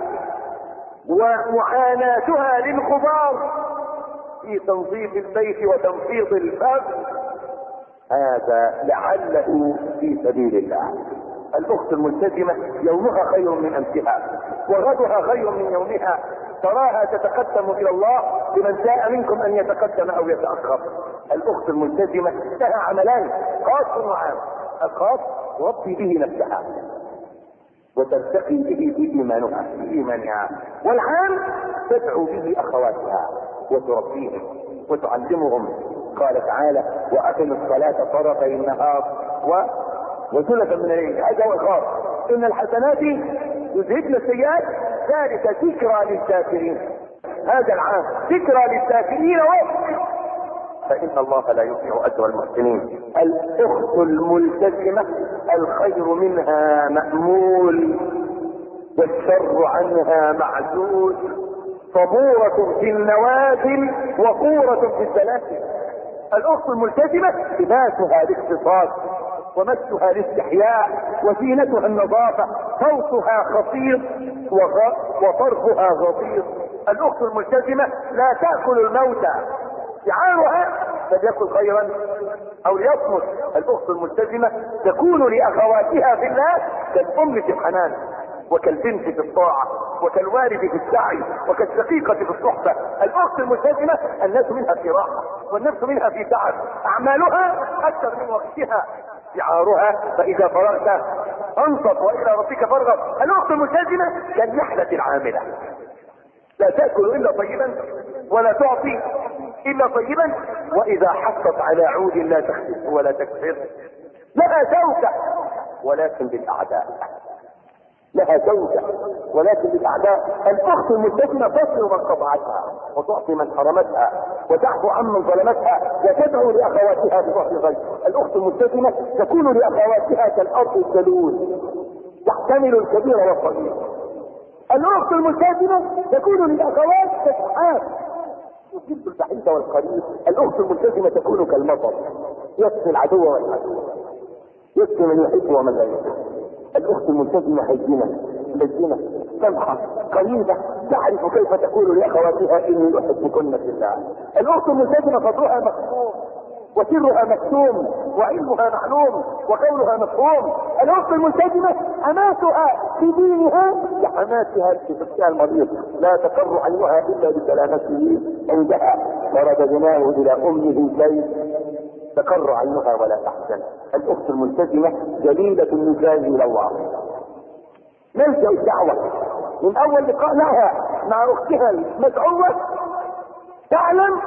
[SPEAKER 2] ومعاناتها للغبار في تنظيف البيت وتنفيض الفم هذا لعله في سبيل الله. الأخت الملتزمة يومها خير من أمسها وغدها خير من يومها، تراها تتقدم إلى الله لمن شاء منكم أن يتقدم أو يتأخر. الأخت الملتزمة لها عملان خاص وعام. الخاص تربي به نفسها وترتقي به في إيمانها، والعام تدعو به أخواتها وتربيهم وتعلمهم. قال تعالى وأقم الصلاة طرفي النهار وزلفا من الليل. هذا هو الخاص. إن الحسنات يذهبن السيئات ذلك ذكرى للذاكرين. هذا العام ذكرى للذاكرين فإن الله لا يضيع أجر المحسنين. الأخت الملتزمة الخير منها مأمول والشر عنها معزول، صبورة في النوازل وقورة في السلاسل. الأخت الملتزمة لباسها الاقتصاد ومسها الاستحياء وزينتها النظافة، صوتها خطير وطرفها غطير. الأخت الملتزمة لا تأكل الموتى، شعارها فليأكل خيرا أو ليصمت. الأخت الملتزمة تكون لأخواتها في الله كالأم في الحنان وكالبنت في الطاعة وكالوالد في السعي وكالشقيقة في الصحبة. الأخت الملتزمة الناس منها في راحة والنفس منها في تعب، أعمالها أكثر من وقتها، شعارها فإذا فرغت انصت وإلى ربك فارغب. الأخت الملتزمة كالنحلة العاملة، لا تأكل إلا طيبا ولا تعطي إلا طيبا، وإذا حطت على عود لا تخسف ولا تكسر. لها زوجة ولكن للأعداء، لها زوجة ولكن للأعداء. الأخت الملتزمة تصل من قطعتها وتعطي من حرمتها وتعفو عمن ظلمتها وتدعو لأخواتها بظهر الغيب. الأخت الملتزمة تكون لأخواتها كالأرض الجلول تحتمل الكبير والصغير. الأخت الملتزمة تكون للأخوات كالسحاب يجيب البعيد والقريب. الأخت الملتزمة تكون كالمطر يسقي العدو والعدو، يسقي من يحب ومن لا يحب. الأخت الملتزمة هينة لينة سمحة قريبة، تعرف كيف تقول لأخواتها إني أحبكن في الله. الأخت الملتزمة فضلها مخصوم وسرها مكتوم وعلمها معلوم وقولها مفهوم. الأخت الملتزمة حماسها في دينها كحماسها في نفسها المريض، لا تقر عينها إلا بسلامته عندها.
[SPEAKER 4] فرددناه الى امه كي تقر عينها ولا تحزن. الاخت الملتزمه جليله النساء الى الله، ملجأ الدعوه من اول لقاء لها مع اختها المدعوه تعلم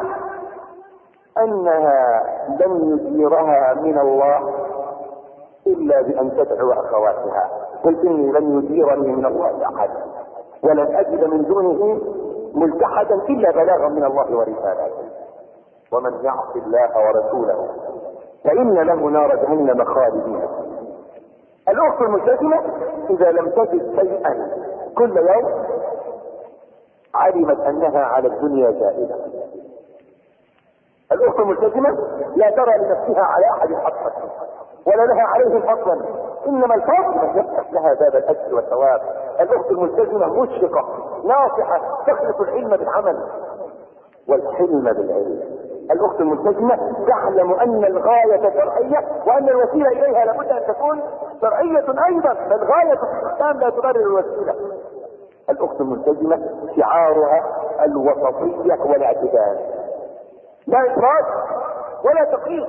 [SPEAKER 4] انها لن يجيرها من الله الا بان تدعو اخواتها. قل اني لن يجيرني من الله احد ولن اجد من دونه ملتحدا الا بلاغا من الله ورسالته. ومن يعص الله ورسوله فان له نار جهنم خالدين. الاخت الملتزمه اذا لم تجد شيئا كل يوم علمت انها على الدنيا زائده. الاخت الملتزمه لا ترى لنفسها على احد حقا ولا لها عليه فضلا، انما الفضل من يفتح لها باب الاجر والثواب. الاخت الملتزمه مشفقه ناصحه تخلط العلم بالعمل والحلم بالعلم. الاخت الملتزمه تعلم ان الغايه شرعيه وان الوسيله اليها لابد ان تكون شرعيه ايضا، فالغايه في الاسلام لا تبرر الوسيله. الاخت الملتزمه شعارها الوسطيه والاعتدال، لا افراط ولا تقييد.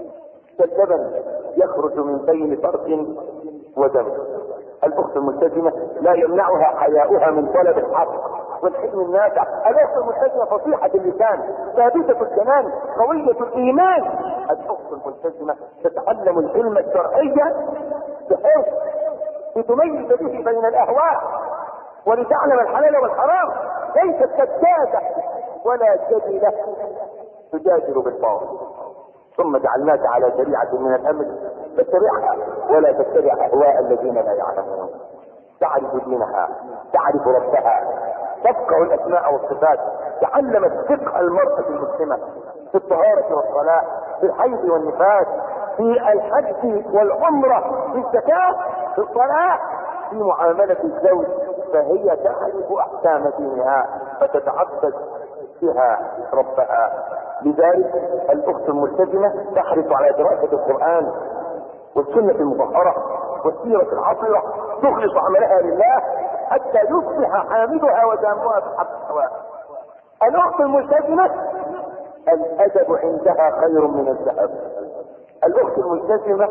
[SPEAKER 4] كاللبن يخرج من بين فرق ودم. الاخت الملتزمه لا يمنعها حياؤها من طلب الحق والحلم النافع. الاخت الملتزمه فصيحه اللسان ثابته الجنان قويه الايمان. الاخت الملتزمه تتعلم العلم الشرعي بحيث لتميز به بين الاهواء ولتعلم الحلال والحرام. ليست كذابه ولا جدله تجادل بالباطل. ثم جعلناك على شريعه من الامر فاتبعها ولا تتبع اهواء الذين لا يعلمون. تعرف دينها، تعرف ربها، تفقه الاسماء والصفات. تعلمت فقه المرأة المسلمة في الطهارة والصلاة، في الحيض والنفاس، في الحج والعمرة، في الزكاة، في الصلاة، في معاملة الزوج. فهي تعرف احكام دينها فتتعبد بها ربها. لذلك الاخت الملتزمة تحرص على دراسة القرآن والسنة المطهرة والسيرة العطرة، تخلص عملها لله حتى يصبح حامدها ودامها بحق السواء. الاخت الملتزمة الادب عندها خير من الذهب. الاخت الملتزمة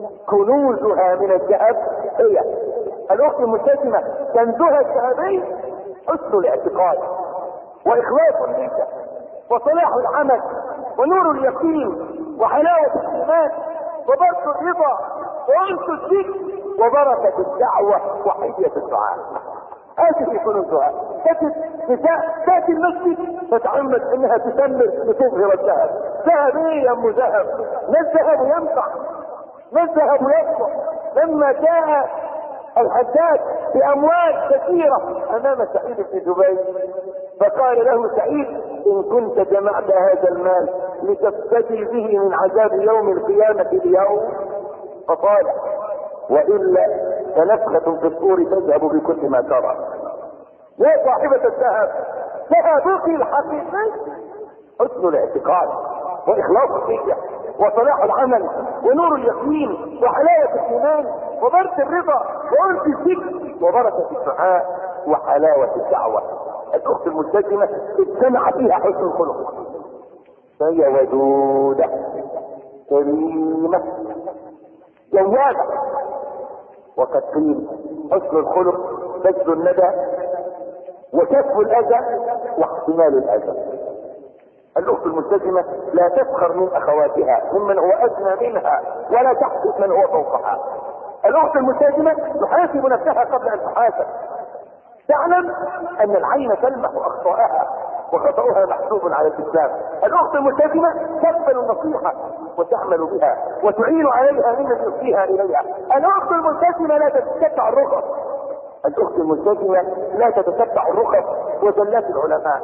[SPEAKER 4] كنوزها من الذهب هي الاخت الملتزمة كنزها الذهبي حسن الاعتقاد واخلاص النية وصلاح العمل ونور اليقين وحلاوة الايمان وبركة الرضا وانس الذكر وبركة الدعوة وحية الدعاء. هذه كنوزها. تجد نساء تاتي المسجد تتعمد انها تسمر لتظهر الذهب. ذهب ايه يا ام ذهب؟ ما الذهب ينفع، ما الذهب يصلح. لما جاء الحداد باموال كثيرة امام سعيد بن جبير فقال له سعيد ان كنت جمعت هذا المال لتفتدي به من عذاب يوم القيامة اليوم فقال والا فنفخة في الصور تذهب بكل ما ترى. يا صاحبة الذهب ذهبك الحقيقي حسن الاعتقاد واخلاص النية وصلاح العمل ونور اليقين وحلاوة الايمان وبركة الرضا وانس الذكر وبركة الدعاء وحلاوة الدعوة. الاخت الملتزمة اجتمع فيها حسن الخلق، فهي ودودة كريمة جوادة. وقد قيل حسن الخلق بذل الندى وكف الاذى واحتمال الاذى. الاخت الملتزمة لا تفخر من اخواتها ممن هو ادنى منها ولا تحسد من هو فوقها. الاخت الملتزمة تحاسب نفسها قبل ان تحاسب. تعلم ان العين تلمح اخطاءها وخطأها محسوب على الاسلام. الاخت الملتزمة تقبل النصيحة وتعمل بها وتعين عليها ممن يفضيها اليها. الاخت الملتزمة لا تتتبع الرخص. الاخت الملتزمة لا تتتبع الرخص وزلات العلماء.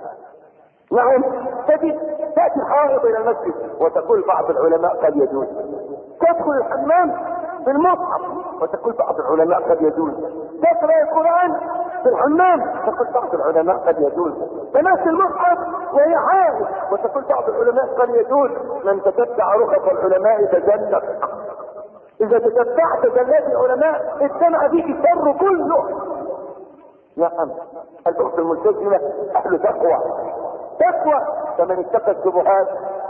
[SPEAKER 4] نعم تأتي الحائض الى المسجد وتقول بعض العلماء قد يجوز. تدخل الحمام بالمصحف وتقول بعض العلماء قد يجوز. تقرأ القرآن في الحمام تقول بعض العلماء قد يجوز. تمس المصحف وهي حائض وتقول بعض العلماء قد يجوز. من تتبع رخص العلماء تجنب. اذا تتبعت زلات العلماء اجتمع فيك الشر كله. نعم الاخت الملتزمة اهل تقوى تقوى. فمن اتقى الشبهات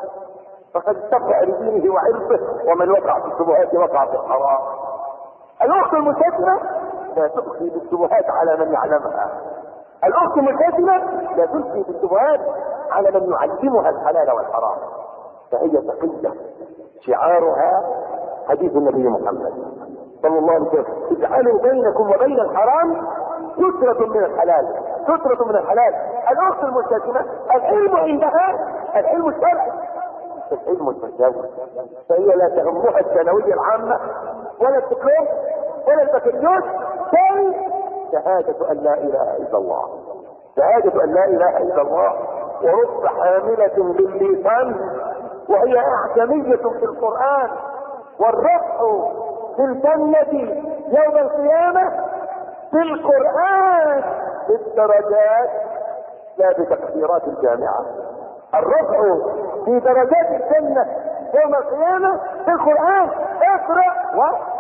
[SPEAKER 4] فقد استبرأ لدينه وعرضه، ومن وقع في الشبهات وقع في الحرام. الاخت الملتزمه لا تلقي بالشبهات على من يعلمها. الاخت الملتزمه لا تلقي بالشبهات على من يعلمها الحلال والحرام، فهي تقية. شعارها حديث النبي محمد صلى الله عليه وسلم: اجعلوا بينكم وبين الحرام سترة من الحلال، سترة من الحلال. الاخت الملتزمه العلم عندها العلم الشرعي، العلم التجاوز، فهي لا تهمها الثانويه العامه ولا التكليف ولا البكالوريوس، بل شهاده ان لا اله الا الله، شهاده ان لا اله الا الله. ورب حامله باللسان وهي اعجميه في القران، والرفع في الجنه يوم القيامه في القران بالدرجات لا بتقديرات الجامعه. الرفع في درجات الجنة يوم القيامة في القرآن. اقرأ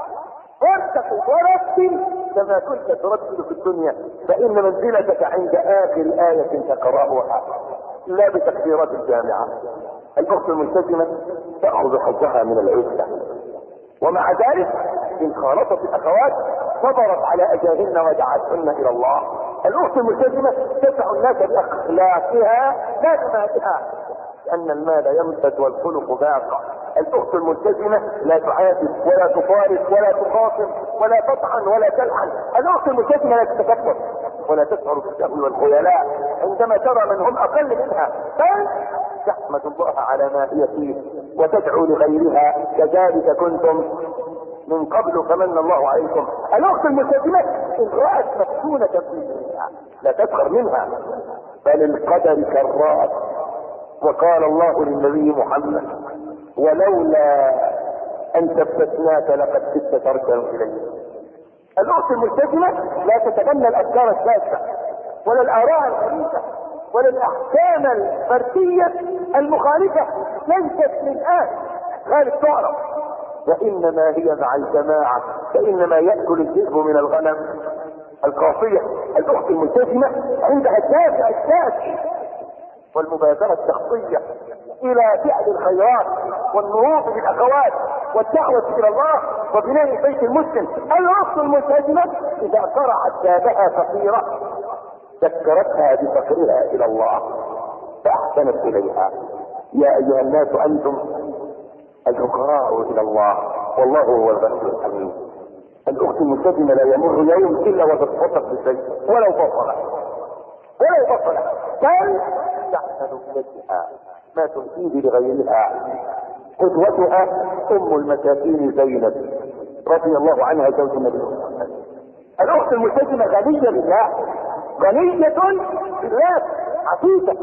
[SPEAKER 4] وارتقي ورتل كما كنت ترتل في الدنيا، فإن منزلتك عند آخر آية تقرأها لا بتقديرات الجامعة. الأخت الملتزمة تأخذ حظها من العزة، ومع ذلك إن خالطت الأخوات صبرت على أجاهلن ودعتهن إلى الله. الأخت الملتزمة تدفع الناس بأخلاقها لا بمالها، لأن المال ينفد والخلق باقى. الأخت الملتزمة لا تعاتب ولا تفارق ولا تخاصم ولا تطعن ولا تلعن. الأخت الملتزمة لا تتكبر ولا تشعر بالجهل والخيلاء عندما ترى من هم أقل منها، بل تحمد الله على ما هي فيه وتدعو لغيرها: كذلك كنتم من قبل فمن الله عليكم. الأخت الملتزمة إن رأت مفتونة في دينها لا تسخر منها، بل القدر كالراس. وقال الله للنبي محمد: ولولا أن ثبتناك لقد كدت تركن إليه. الأخت الملتزمة لا تتبنى الأفكار الشاذة ولا الآراء الغريبة ولا الأحكام الفردية المخالفة، ليست من غالب تعرف، وإنما هي مع الجماعة، فإنما يأكل الذئب من الغنم القافية. الأخت الملتزمة عندها الدافع الذاتي والمبادرة الشخصية إلى فعل الخيرات والنهوض بالأخوات والدعوة إلى الله وبناء البيت المسلم. الأخت الملتزمة إذا قرعت بابها فقيرة ذكرتها بفقرها إلى الله فأحسنت إليها. يا أيها الناس أنتم الفقراء إلى الله والله هو الغني الحميد. الأخت الملتزمة لا يمر يوم إلا وتتصدق بشيء ولو بطلة بل تحمل بيدها ما تنفيه لغيرها. قدوتها أم المساكين زينب رضي الله عنها زوج النبي صلى الله عليه وسلم. الأخت الملتزمة غنية بالله، غنية بالله، عفيفة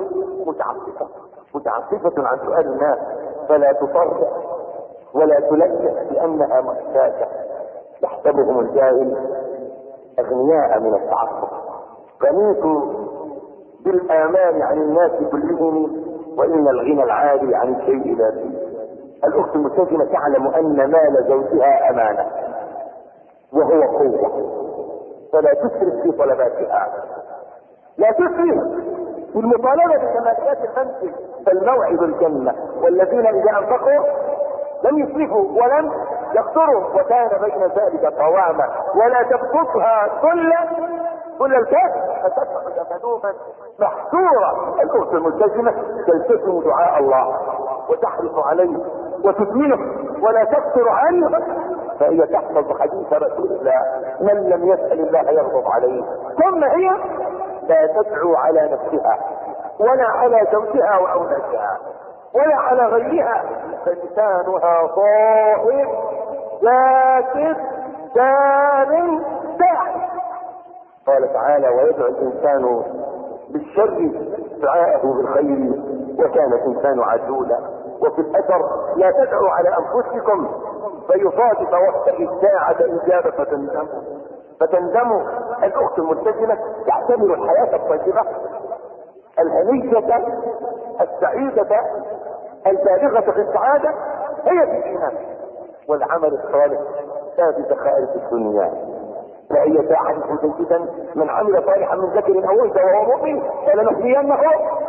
[SPEAKER 4] متعففة عن سؤال الناس، فلا تصرح ولا تلجأ بأنها محتاجة. يحسبهم الجاهل أغنياء من التعفف. غنيت بالآمان عن الناس كلهم، وإن الغنى العالي عن الشيء لا فيه. الأخت الملتزمة تعلم أن مال زوجها أمانة وهو قوة، فلا تسرف في طلباتها، لا تسرف في المطالبة بكماليات المنزل، بل موعد الجنة. والذين إذا أنفقوا لم يسرفوا ولم يقتروا وكان بين ذلك قواما. ولا تبسطها كل الكاس فتدفع مذموما محسورا. الأخت الملتزمة تلتزم دعاء الله وتحرص عليه وتدمنه ولا تكثر عنه، فهي تحفظ حديث رسول الله: من لم يسأل الله يغضب عليه. ثم هي لا تدعو على نفسها ولا على زوجها وأولادها ولا على غيرها، فلسانها طاهر ذاكر سالم ساحر. قال تعالى: ويدعو الإنسان بالشر دعاءه بالخير وكان الإنسان عجولا. وفي الأثر: لا تدعوا على أنفسكم فيصادف وقت الساعة إجابة فتندموا. الأخت الملتزمة تعتبر الحياة الطيبة الهنية السعيدة البالغة في السعادة هي في الإيمان والعمل الصالح لا بزخارف الدنيا. فهي تعرف جيدا: من عمل صالحا من ذكر أو أنثى وهو مؤمن فلنحيينه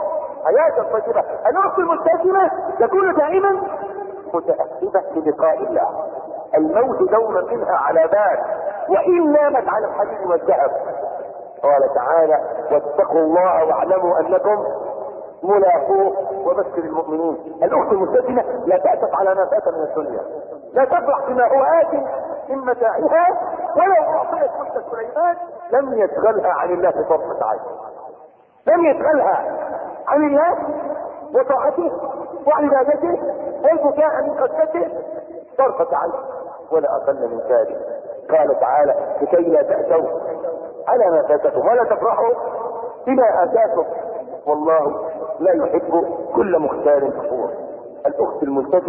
[SPEAKER 4] حياة طيبة. الأخت الملتزمة تكون دائما متأهبة للقاء الله. الموت دوما منها على بال، وإن نامت على الحديد والذهب. قال تعالى: واتقوا الله واعلموا أنكم ملاقوه وبشر المؤمنين. الأخت الملتزمة لا تأسف على ما فات من الدنيا، لا تفرح بما هو آت من متاعها، ولو أعطيت ملك سليمان لم يشغلها عن الله طرفة عين، لم يشغلها عن الله وطاعته وعبادته والبكاء من خشيته طرفة عين ولا أقل من ذلك. قال تعالى: لكي لا تأسوا على ما فاتكم ولا تفرحوا بما آتاكم والله لا يحب كل مختال فخور. الأخت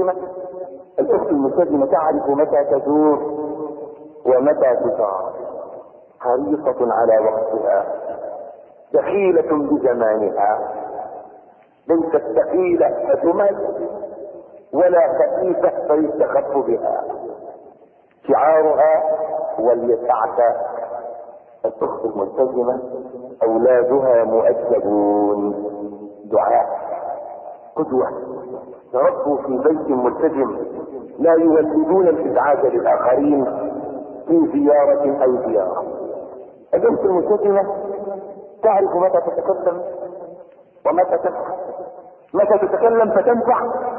[SPEAKER 4] الملتزمة تعرف متى تزور ومتى تزار، حريصة على وقتها، دخيلة بزمانها، ليست ثقيلة فتمل ولا خفيفة فيستخف بها. شعارها: وليسعك. الأخت الملتزمة أولادها مؤدبون، دعاء، قدوة، تربوا في بيت ملتزم، لا يولدون الإزعاج للآخرين في زيارة أو زيارة. الأخت الملتزمة تعرف متى تتكلم ومتى تنفع، متى تتكلم فتنفع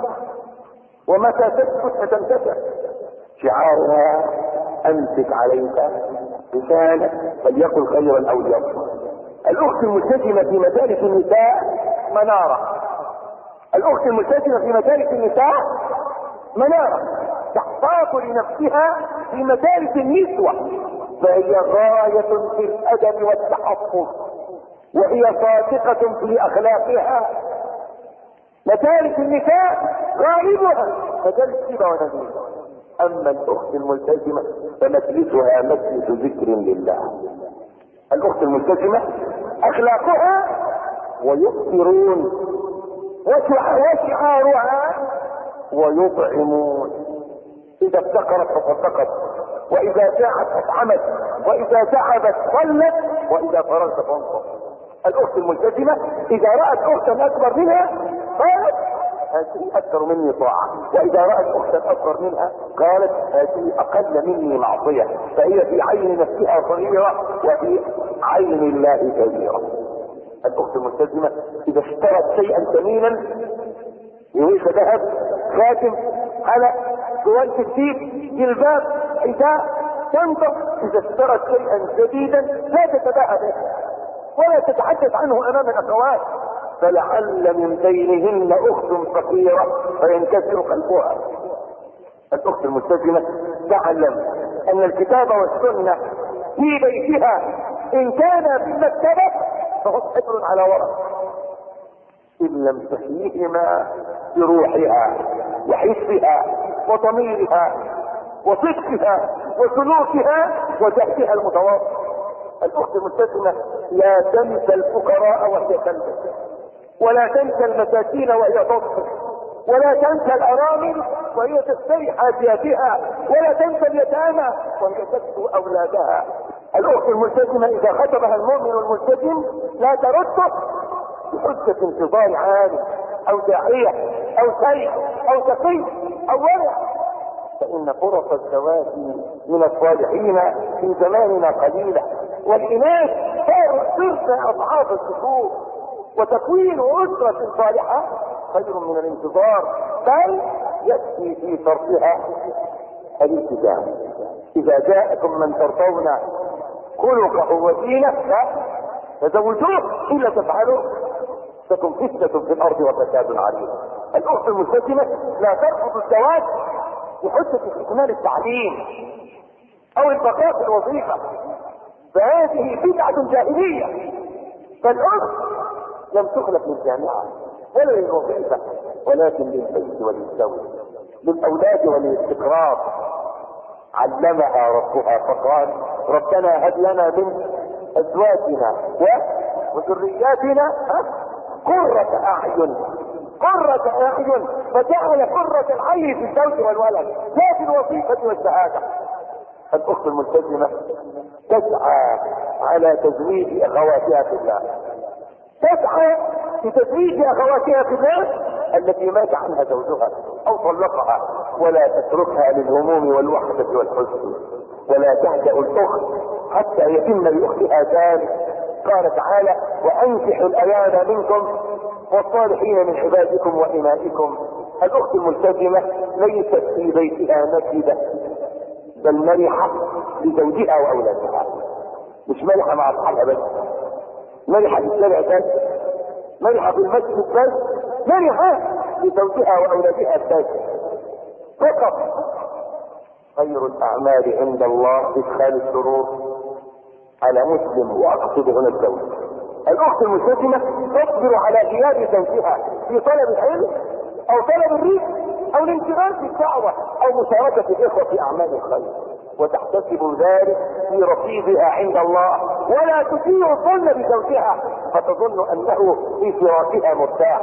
[SPEAKER 4] ومتى تسكت فتنتفع. شعارها: أمسك عليك لسانك فليقل خيرا أو ليصمت. الأخت الملتزمة في مجالس النساء منارة. الأخت الملتزمة في مجالس النساء منارة، تحتاط لنفسها في مجالس النسوة، فهي غاية في الأدب والتحفظ، وهي صادقة في أخلاقها. مجالس النساء غالبها مجالس كبة ونبيل، أما الأخت الملتزمة فمجلسها مجلس ذكر لله. الأخت الملتزمة أخلاقها ويؤثرون، وشعارها ويطعمون. إذا افتقرت فصدقت، وإذا جاعت أطعمت، وإذا تعبت صلت، وإذا فرغت فانصت. الأخت الملتزمة إذا رأت أختا أكبر منها قالت: هذه أكثر مني طاعة، وإذا رأت أختا أكبر منها قالت: هذه أقل مني معصية، فهي في عين نفسها صغيرة وفي عين الله كبيرة. الأخت الملتزمة إذا اشترت شيئا ثمينا، يويش ذهب، خاتم، على جوال تكتيب، جلباب، حذاء، تنظر، إذا اشترت شيئا جديدا لا تتباهى به ولا تتحدث عنه أمام الأخوات، فلعل من بينهن أخت فقيرة فينكسر قلبها. الأخت الملتزمة تعلم أن الكتاب والسنة في بيتها إن كان في المكتبة فهو حبر على ورق، إن لم تحييهما بروحها وحسها وضميرها وصدقها وسلوكها وجهدها المتواضع. الأخت الملتزمة لا تنسى الفقراء وهي تلبس، ولا تنسى المساكين وهي تضحك، ولا تنسى الأرامل وهي تشتري حاجاتها، ولا تنسى اليتامى وهي تكسو أولادها. الأخت الملتزمة إذا خطبها المؤمن الملتزم لا ترده بحجة انتظار عالم أو داعية أو سيد أو تقي أو ورع، فإن فرص الزواج من الصالحين في زماننا قليلة، والإناث صرنا أصحاب الذكور، وتكوين أسرة صالحة خير من الانتظار، بل يكفي في شرطها الالتزام. إذا جاءكم من ترضون خلقه ودينه فزوجوه، إلا تفعلوا تكن فتنة في الأرض وفساد عريض. الأخت الملتزمة لا ترفض الزواج بحجة استكمال التعليم أو البقاء في الوظيفة، فهذه بدعة جاهلية. فالأخت لم تخلق للجامعة ولا للوظيفة، ولكن للبيت وللزوج، للأولاد وللاستقرار. علمها ربها فقال: ربنا هب لنا من أزواجنا وذرياتنا قرة أعين، قرة أعين، فجعل قرة العين في الزوج والولد لا في الوظيفة والشهادة. الأخت الملتزمة تسعى على تزويج أخواتها في الله، تسعى بتزويج اخواتها في الناس التي مات عنها زوجها او طلقها، ولا تتركها للهموم والوحدة والحزن، ولا تهدأ الاخت حتى يتم لاختها ذلك. قال تعالى: وانكحوا الايام منكم والصالحين من عبادكم وإمائكم. الاخت الملتزمة ليست في بيتها نكدة، بل مرحة لزوجها واولادها. مش مرحة مع اصحابها بس، مرحة في الشارع بس، مرحة في المسجد بس، مرحة لزوجها واولادها بس فقط. خير الاعمال عند الله ادخال السرور على مسلم، واقصد هنا الزوج. الاخت الملتزمة تصبر على غياب زوجها في طلب العلم او طلب الرزق او الانشغال في الدعوة او مشاركة الاخوة في اعمال الخير، وتحتسب ذلك في رصيدها عند الله، ولا تسيء الظن بزوجها فتظن انه في فراشها مرتاح.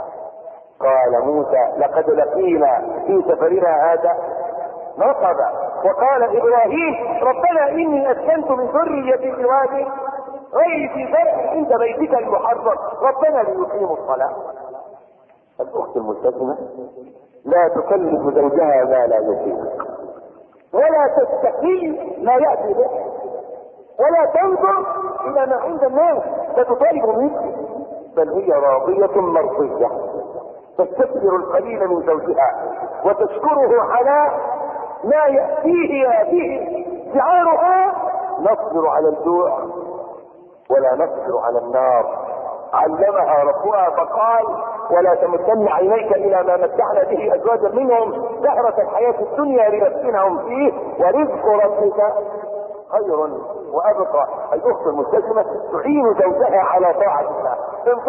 [SPEAKER 4] قال موسى: لقد لقينا في سفرنا هذا نصبا. وقال ابراهيم: ربنا اني اسكنت من ذريتي بواد غير ذي زرع عند بيتك المحرم ربنا ليقيموا الصلاة. الاخت الملتزمة لا تكلف زوجها ما لا يطيق، ولا تستحيل ما يأتي به، ولا تنظر الى ما عند الناس فتطالب منه، بل هي راضية مرضية تستكبر القليل من زوجها وتشكره على ما يأتيه به شعارها: نصبر على الجوع ولا نصبر على النار. علمها ربها فقال: ولا تمدن عينيك الى ما متعنا به ازواجا منهم زهرة الحياة الدنيا لنفتنهم فيه ورزق ربك خير وابقى. الاخت الملتزمة تعين زوجها على طاعة الله، ان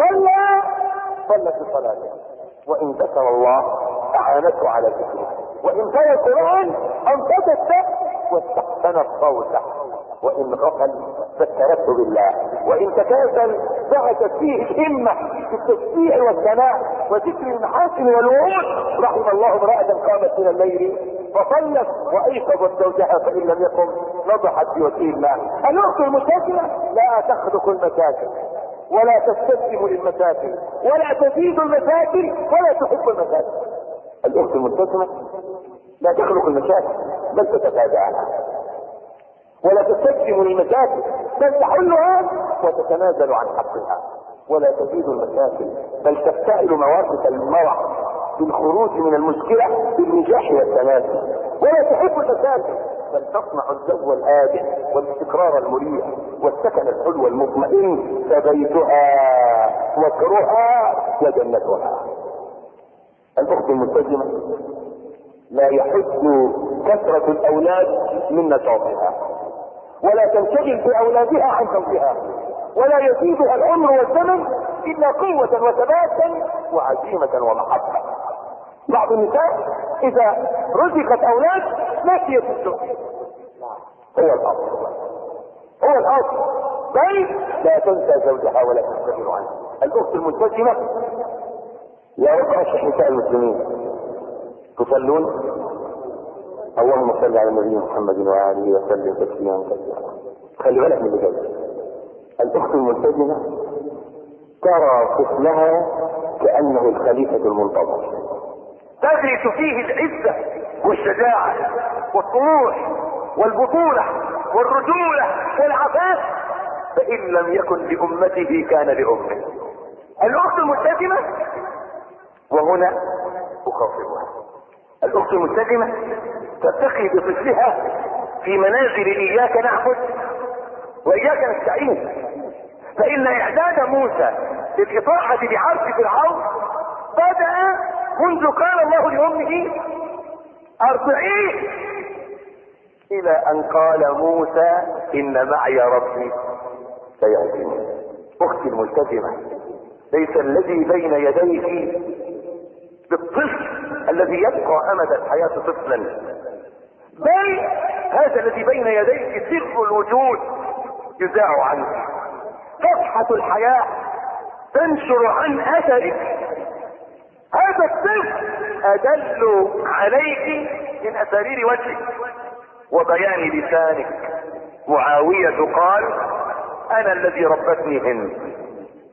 [SPEAKER 4] صلى في صلاته، وان ذكر الله اعانته على ذكره، وان تلا القرآن انصتت واستحسنت صوته، وان غفل ذكرته بالله، وان تكاسل بعثت فيه الهمة في التسبيح والثناء وذكر المحاسن والوعود. رحم الله امرأة قامت من الليل فصلت وايقظت زوجها فان لم يقم نضحت في وجه الله. الاخت الملتزمة لا تخلق المشاكل ولا تستسلم للمشاكل ولا تزيد المشاكل ولا تحب المشاكل. الاخت الملتزمة لا تخلق المشاكل بل تتفاداها، ولا تستسلم للمشاكل بل تحلها وتتنازل عن حقها، ولا تزيد المشاكل بل تفتعل مواقف المرح بالخروج من المشكلة بالنجاح والتنازل، ولا تحب المشاكل بل تصنع الجو الهادئ والاستقرار المريح والسكن الحلو المطمئن، فبيتها وكرها وجنتها. الاخت الملتزمة لا يحد كثرة الاولاد من نشاطها، ولا تنشغل باولادها عن زوجها، ولا يزيدها العمر والزمن الا قوة وثباتا وعزيمة ومحبة. بعض النساء اذا رزقت اولاد نسيت الزوج، هو الاصل بل لا تنسى زوجها ولا تستغني عنه. الاخت الملتزمة يا رب نساء المسلمين تصلون، اللهم صل على النبي محمد وآله وسلم تسليما كثيرا. خلي بالك من اللي جاي. الاخت الملتزمة ترى طفلها كأنه الخليفة المنتظر،
[SPEAKER 2] تدرس فيه العزة والشجاعة والطموح والبطولة والرجولة والعفاف، فإن لم يكن لأمته كان لأمه. الاخت الملتزمة، وهنا اخاطبها، الاخت الملتزمة ترتقي بطفلها في منازل اياك نعبد واياك نستعين. فان اعداد موسى للاطاعة بحرب فرعون بدأ منذ قال الله لامه ارضعيه الى ان قال موسى ان معي ربي سيهديني. اختي الملتزمة، ليس الذي بين يديك بالطفل الذي يبقى امد الحياة طفلا، بل هذا الذي بين يديك سر الوجود يذاع عنك، صفحة الحياة تنشر عن اثرك. هذا الطفل ادل عليك من اسارير وجهك وبيان لسانك. معاوية قال انا الذي ربتني هند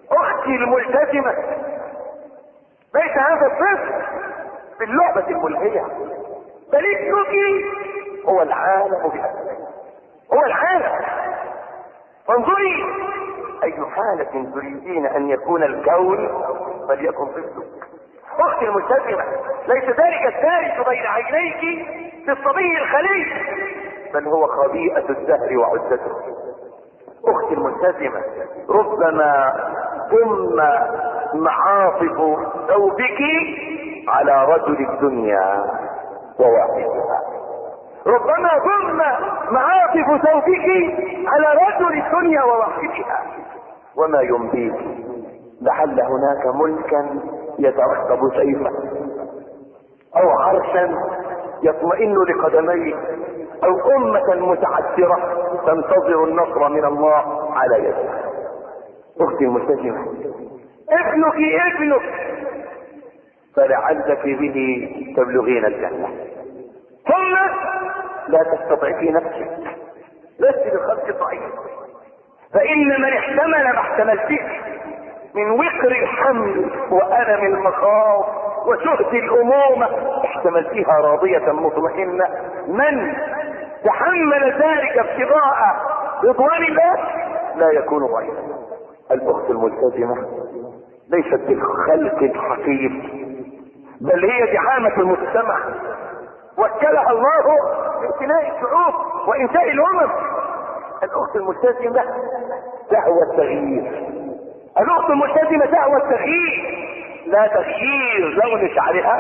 [SPEAKER 4] اختي الملتزمة، ليس هذا الطفل باللعبة الملهية، بل ابنك هو العالم بأسره، هو العالم. وانظري اي حالة تريدين ان يكون الكون فليكن طفلك. اختي الملتزمة، ليس ذلك الدارس بين عينيك في الصبي الخليل، بل هو خبيئة الدهر وعدته. اختي الملتزمة، ربما ثم معاطف ثوبك على رجل الدنيا وواحدها، ربما ثم معاطف ثوبك على رجل الدنيا وواحدها. وما ينبيك لعل هناك ملكا يترقب سيفه، او عرشا يطمئن لقدميه، او امة متعثرة تنتظر النصر من الله على يده. اختي الملتزمة، ابنك فلعلك به تبلغين الجنة، ثم لا تستضعفي نفسك، لست بخلق ضعيف، فإن من احتمل ما احتملته من وقر الحمل وألم المخاض وشهد الأمومة احتملتها راضية مطمئنة. من تحمل ذلك ابتغاء رضوان الله لا يكون ضعيفا. الأخت الملتزمة ليست بالخلق الحقير، بل هي دعامة المجتمع، وكلها الله لامتلاء الشعوب وإنشاء الأمم. الأخت الملتزمة دعوة التغيير، الأخت الملتزمة دعوة التغيير، لا تغيير لون شعرها،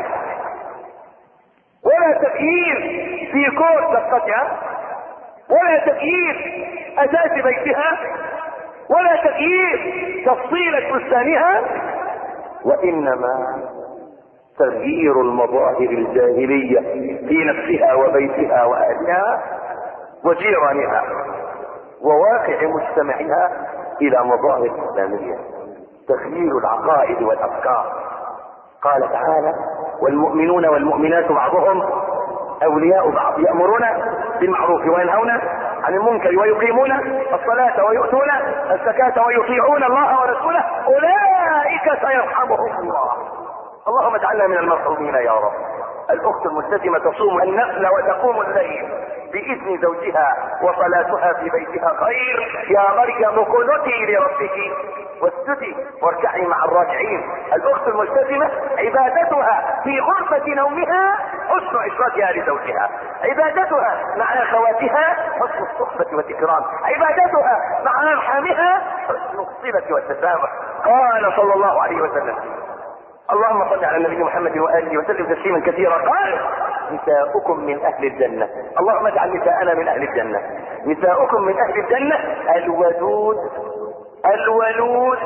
[SPEAKER 4] ولا تغيير في كور شقتها، ولا تغيير أساس بيتها، ولا تغيير تفصيلة فستانها، وإنما تغيير المظاهر الجاهلية في نفسها وبيتها وأهلها وجيرانها وواقع مجتمعها إلى مظاهر إسلامية، تغيير العقائد والأفكار. قال تعالى: والمؤمنون والمؤمنات بعضهم أولياء بعض، يأمرون بالمعروف وينهون عن المنكر ويقيمون الصلاة ويؤتون الزكاة ويطيعون الله ورسوله أولئك سيرحمهم الله. اللهم اجعلنا من المرحومين يا رب. الأخت الملتزمة تصوم النفل وتقوم الليل بإذن زوجها، وصلاتها في بيتها خير. يا مريم قنتي لربك واسجدي واركعي مع الراكعين. الأخت الملتزمة عبادتها في غرفة نومها حسن عشرتها لزوجها، عبادتها مع أخواتها حسن الصحبة والإكرام، عبادتها مع أرحامها حسن الصلة والتسامح. قال صلى الله عليه وسلم: اللهم صل على النبي محمد وآله وسلم تسليما كثيرا. قال: نساؤكم من أهل الجنة. اللهم اجعل نساءنا من أهل الجنة. نساؤكم من أهل الجنة الودود الولود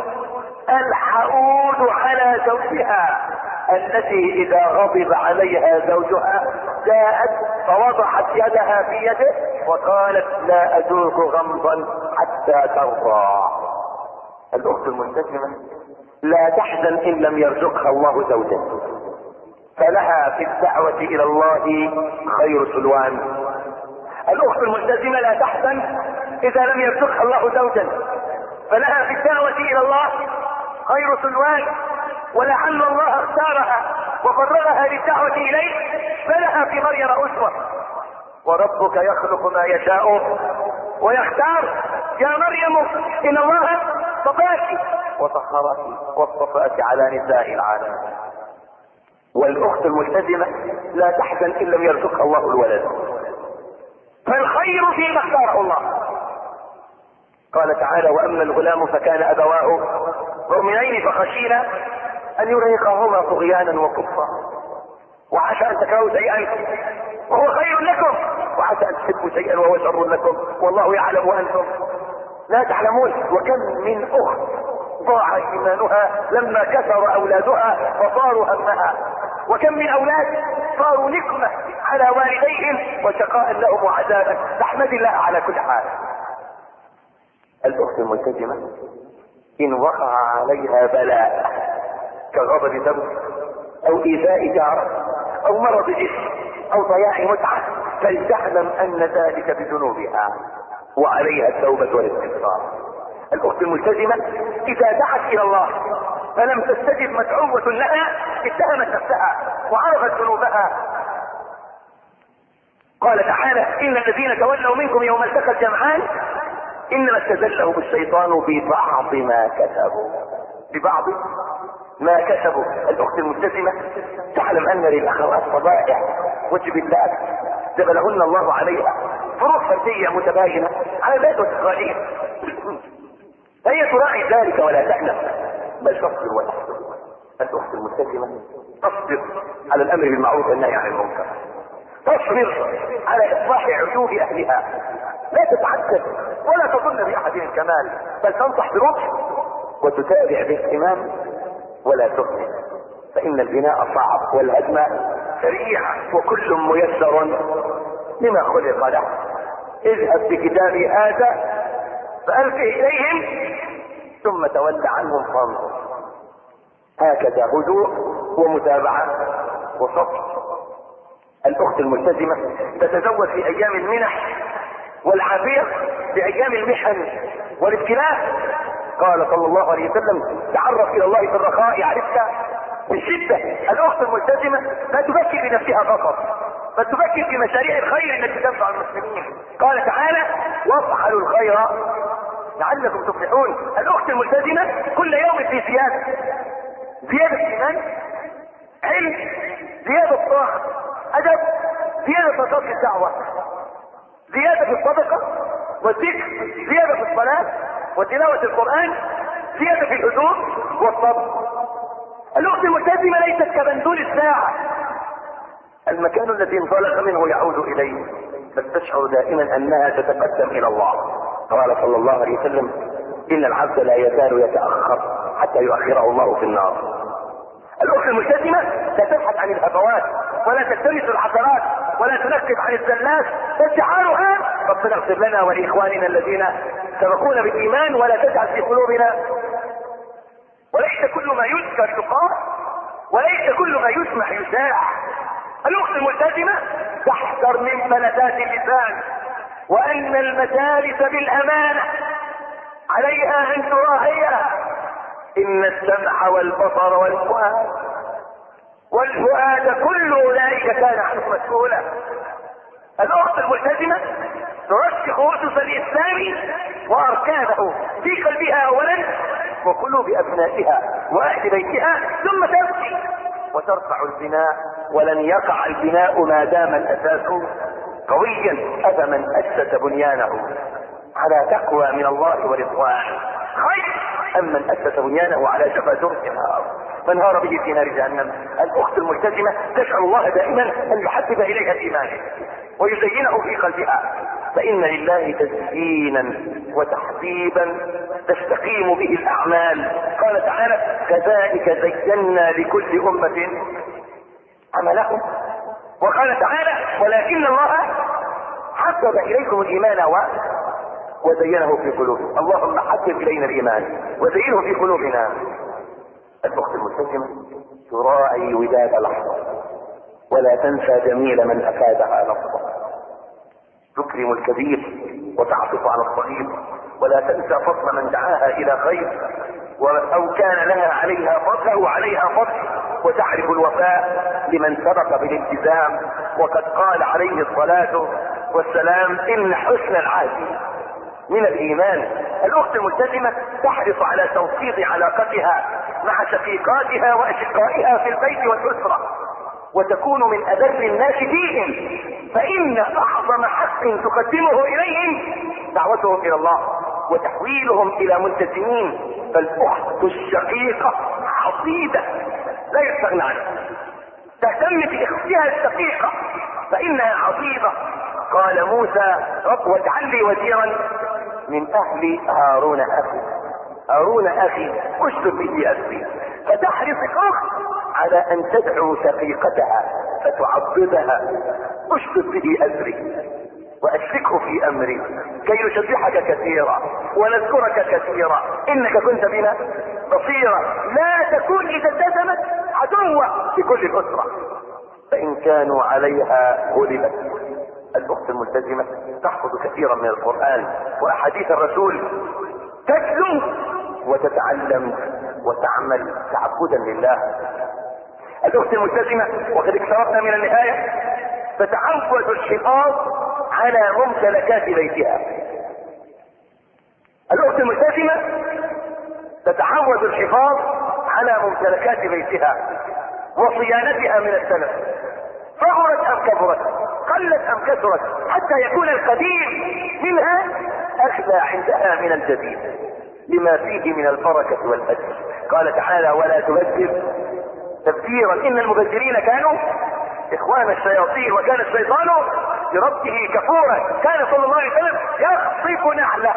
[SPEAKER 4] الحؤود على زوجها، التي إذا غضب عليها زوجها جاءت فوضعت يدها في يده وقالت: لا أذوق غمضا حتى ترضى. الأخت الملتزمة لا تحزن إن لم يرزقها الله زوجا، فلها في الدعوة إلى الله خير سلوان. الأخت الملتزمة لا تحزن إذا لم يرزقها الله زوجا، فلها في الدعوة إلى الله خير سلوان، ولعل الله اختارها وفرغها للدعوة إليه، فلها في مريم أسوة. وربك يخلق ما يشاء ويختار. يا مريم إن الله اصطفاك وطهرك واصطفاك على نساء العالم. والأخت الملتزمة لا تحزن إن لم يرزقها الله الولد، فالخير فيما اختاره الله. قال تعالى: وأما الغلام فكان أبواه مؤمنين فخشينا أن يرهقهما طغيانا وكفرا، وعسى أن تكرهوا شيئا وهو خير لكم، وعسى أن تحبوا شيئا وهو شر لكم، والله يعلم وأنتم لا تعلمون. وكم من أخت ضاع إيمانها لما كثر أولادها فصاروا همها، وكم من أولاد صاروا نقمة على والديهم وشقاء لهم وعذابا. فاحمد الله على كل حال. الأخت الملتزمة إن وقع عليها بلاء كغضب زوج أو إيذاء جار أو مرض جسم أو ضياع متعة، فلتعلم أن ذلك بذنوبها وعليها التوبة والاستغفار. الأخت الملتزمة إذا دعت إلى الله فلم تستجب مدعوة لها اتهمت نفسها وعرفت ذنوبها. قال تعالى: إن الذين تولوا منكم يوم التقى الجمعان إنما استزلهم الشيطان ببعض ما كسبوا. ببعض ما كسبوا. الأخت الملتزمة تعلم أن للأخوات فضائح وجبلات جبلهن الله عليها، فروق فردية متباينة على ذات وتقاليد، فهي تراعي ذلك ولا تألم بل تصبر وتحسن. الأخت الملتزمة تصبر على الأمر بالمعروف والنهي عن المنكر، تصبر على إصلاح عيوب أهلها، لا تتعجب ولا تظن بأحد الكمال، بل تنصح برشد وتتابع باهتمام ولا تهمل، فإن البناء صعب والهدم سريع وكل ميسر لما خلق له. اذهب بكتابي هذا فألقه إليهم ثم تول عنهم فانظر. هكذا هدوء ومتابعة وصبر. الأخت الملتزمة تتزوج في أيام المنح والعافية، في أيام المحن والابتلاء. قال صلى الله عليه وسلم: تعرف إلى الله في الرخاء يعرفك بالشدة. الأخت الملتزمة لا تفكر بنفسها فقط، بل تفكر في مشاريع الخير التي تنفع المسلمين. قال تعالى: وافعلوا الخير لعلكم تفلحون. الأخت الملتزمة كل يوم في زيادة إيمان، علم، زيادة طاعة، أدب، زيادة نشاط في الدعوة، زيادة في الصدقة والذكر، زيادة في الصلاة وتلاوة القرآن، زيادة في الحضور والصبر. الأخت الملتزمة ليست كبندول الساعة، المكان الذي انطلق منه يعود إليه، بل تشعر دائما أنها تتقدم إلى الله. قال صلى الله عليه وسلم: إن العبد لا يزال يتأخر حتى يؤخره الله في النار. الأخت الملتزمة لا تبحث عن الهفوات ولا تلتمس العثرات ولا تنكب عن الزلات، فشعارها: ربنا اغفر لنا ولإخواننا الذين سبقونا بالإيمان ولا تجعل في قلوبنا. وليس كل ما يذكر يقال، وليس كل ما يسمع يساع. الأخت الملتزمة تحذر من فلتات اللسان، وأن المجالس بالأمانة عليها أن تراعيها. إن السمع والبصر والفؤاد كل أولئك كان عنه مسؤولا. الأخت الملتزمة ترسخ أسس الإسلام وأركانه في قلبها أولا وقلوب أبنائها وأهل بيتها، ثم تبكي وترفع البناء. ولن يقع البناء ما دام الأساس قويا. أفمن أسس بنيانه على تقوى من الله ورضوان خير أم من أسس بنيانه على شفا جرف نار فانهار به في نار جهنم. الأخت الملتزمة تشعر الله دائما أن يحبب إليها الإيمان ويزينه في قلبها، فإن لله تزيينا وتحبيبا تستقيم به الأعمال. قال تعالى: كذلك زينا لكل أمة عملهم. وقال تعالى: ولكن الله حبب إليكم الإيمان وزينه في قلوبكم. اللهم حبب إلينا الإيمان وزينه في قلوبنا. الأخت الملتزمة تراعي وداد لحظة ولا تنسى جميل من أفادها لحظة، تكرم الكبير وتعطف على الصغير، ولا تنسى فضل من دعاها إلى خير أو كان لها عليها فضل، وتعرف الوفاء لمن سبق بالالتزام. وقد قال عليه الصلاة والسلام: إن حسن العهد من الإيمان. الأخت الملتزمة تحرص على توطيد علاقتها مع شقيقاتها وأشقائها في البيت والأسرة، وتكون من أذل الناس فيهم، فإن أعظم حق تقدمه إليهم دعوتهم إلى الله وتحويلهم إلى ملتزمين. فالأخت الشقيقة عصيدة لا يستغنى عنها، تهتم بأختها الشقيقة فإنها عصيدة. قال موسى: رب واجعل لي وزيرا من أهل هارون أخي اشدد به أسري. فتحرص الأخت على أن تدعو شقيقتها فتعضدها: اشدد به أسري وأشركه في أمري كي نسبحك كثيرا ونذكرك كثيرا إنك كنت بنا بصيرا. لا تكون إذا التزمت عدوة لكل الأسرة، فإن كانوا عليها غلبت. الأخت الملتزمة تحفظ كثيرا من القرآن وأحاديث الرسول تتلو وتتعلم وتعمل تعبدا لله. الاخت الملتزمة وقد اقتربنا من النهاية تتعود الحفاظ على ممتلكات بيتها. الاخت الملتزمة تتعود الحفاظ على ممتلكات بيتها وصيانتها من السلف، صغرت ام كبرت، قلت ام كثرت، حتى يكون القديم منها اغلى عندها من الجديد لما فيه من البركة والاجر. قال تعالى: ولا تبذر تبذيرا ان المبذرين كانوا اخوان الشياطين وكان الشيطان لربه كفورا. كان صلى الله عليه وسلم يخصف نعله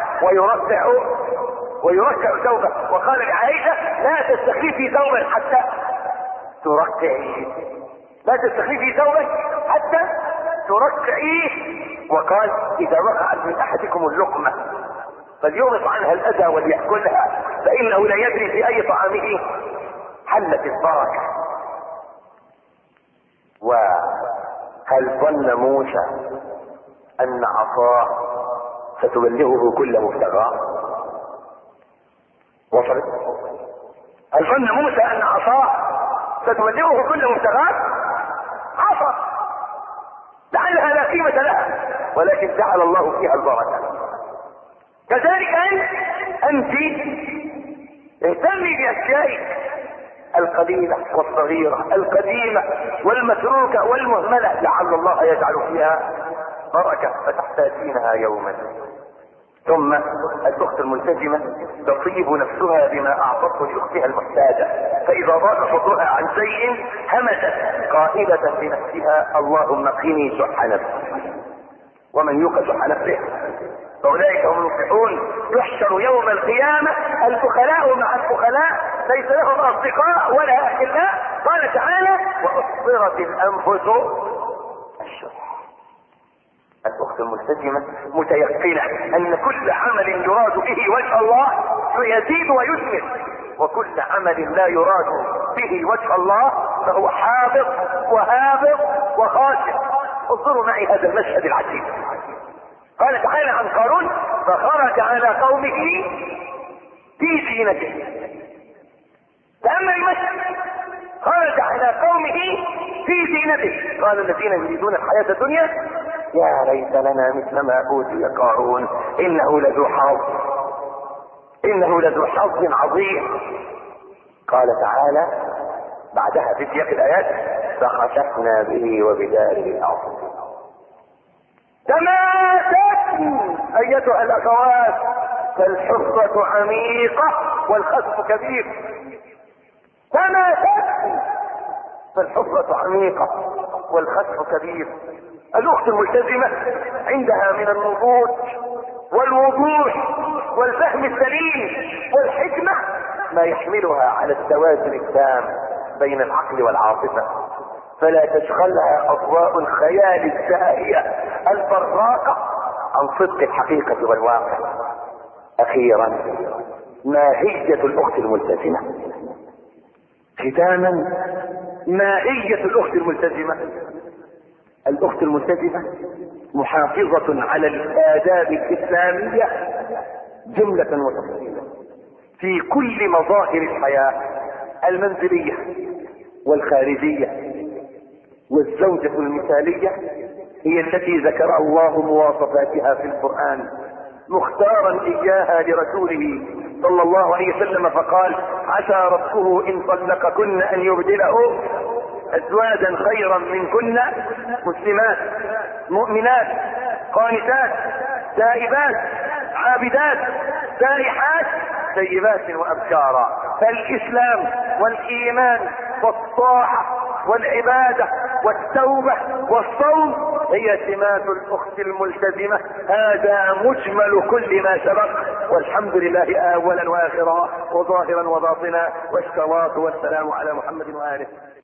[SPEAKER 4] ويركع ثوبه، وقال لعائشة: لا تستخفي ثوبا حتى تركعيه، لا تستخفي ثوبا حتى تركعيه. وقال: اذا وقعت من احدكم اللقمة فليغط عنها الاذى وليأكلها فانه لا يدري في اي طعامه حلت البركة. وهل ظن موسى ان عصاه ستبلغه كل مبتغاه؟ وصلت؟ هل ظن موسى ان عصاه ستبلغه كل مبتغاه؟ عصا لعلها لا قيمة لها، ولكن جعل الله فيها البركة. كذلك انت اهتمي باشيائك القليلة والصغيرة القديمة والمتروكة والمهملة، لعل الله يجعل فيها بركة فتحتاجينها يوما. ثم الاخت الملتزمة تطيب نفسها بما اعطته لاختها المحتاجة، فاذا ضاق صدرها عن شيء همست قائلة لنفسها: اللهم قني شح نفسي. ومن يوق شح نفسه فاولئك هم المفلحون. يحشر يوم القيامة البخلاء مع البخلاء، ليس لهم اصدقاء ولا احلاء. قال تعالى: واحضرت الانفس الشح. الاخت الملتزمة متيقنة ان كل عمل يراد به وجه الله يزيد ويثمر، وكل عمل لا يراد به وجه الله فهو حابط وهابط وخاسر. انظروا معي هذا المشهد العجيب. قال تعالى عن قارون: فخرج على قومه في زينته. تأمل المشهد: خرج على قومه في زينته. قال الذين يريدون الحياة الدنيا: يا ليت لنا مثل ما اوتي قارون انه لذو حظ عظيم. قال تعالى بعدها في سياق الايات: فخسفنا به وبداره الارض. تماسك ايتها الاخوات، فالحفرة عميقة والخسف كبير. تماسك فالحفرة عميقة والخسف كبير. الاخت الملتزمة عندها من النضوج والوضوح والفهم السليم والحكمة ما يحملها على التوازن التام بين العقل والعاطفة، فلا تشغلها اضواء الخيال الزاهية البراقة عن صدق الحقيقة والواقع. اخيرا، ماهية الاخت الملتزمة. ختاما، ماهية الاخت الملتزمة. الاخت الملتزمة محافظة على الاداب الاسلامية جملة وتفصيلا في كل مظاهر الحياة المنزلية والخارجية. والزوجة المثالية هي التي ذكر الله مواصفاتها في القرآن، مختارا اياها لرسوله صلى الله عليه وسلم، فقال: عسى ربه ان طلقكن ان يبدله ازواجا خيرا منكن مسلمات مؤمنات قانتات تائبات عابدات سائحات طيبات وابكارا. فالاسلام والايمان والطاعة والعبادة والتوبة والصوم هي سمات الاخت الملتزمة. هذا مجمل كل ما سبق، والحمد لله اولا واخرا وظاهرا وباطنا، والصلاة والسلام على محمد وآله.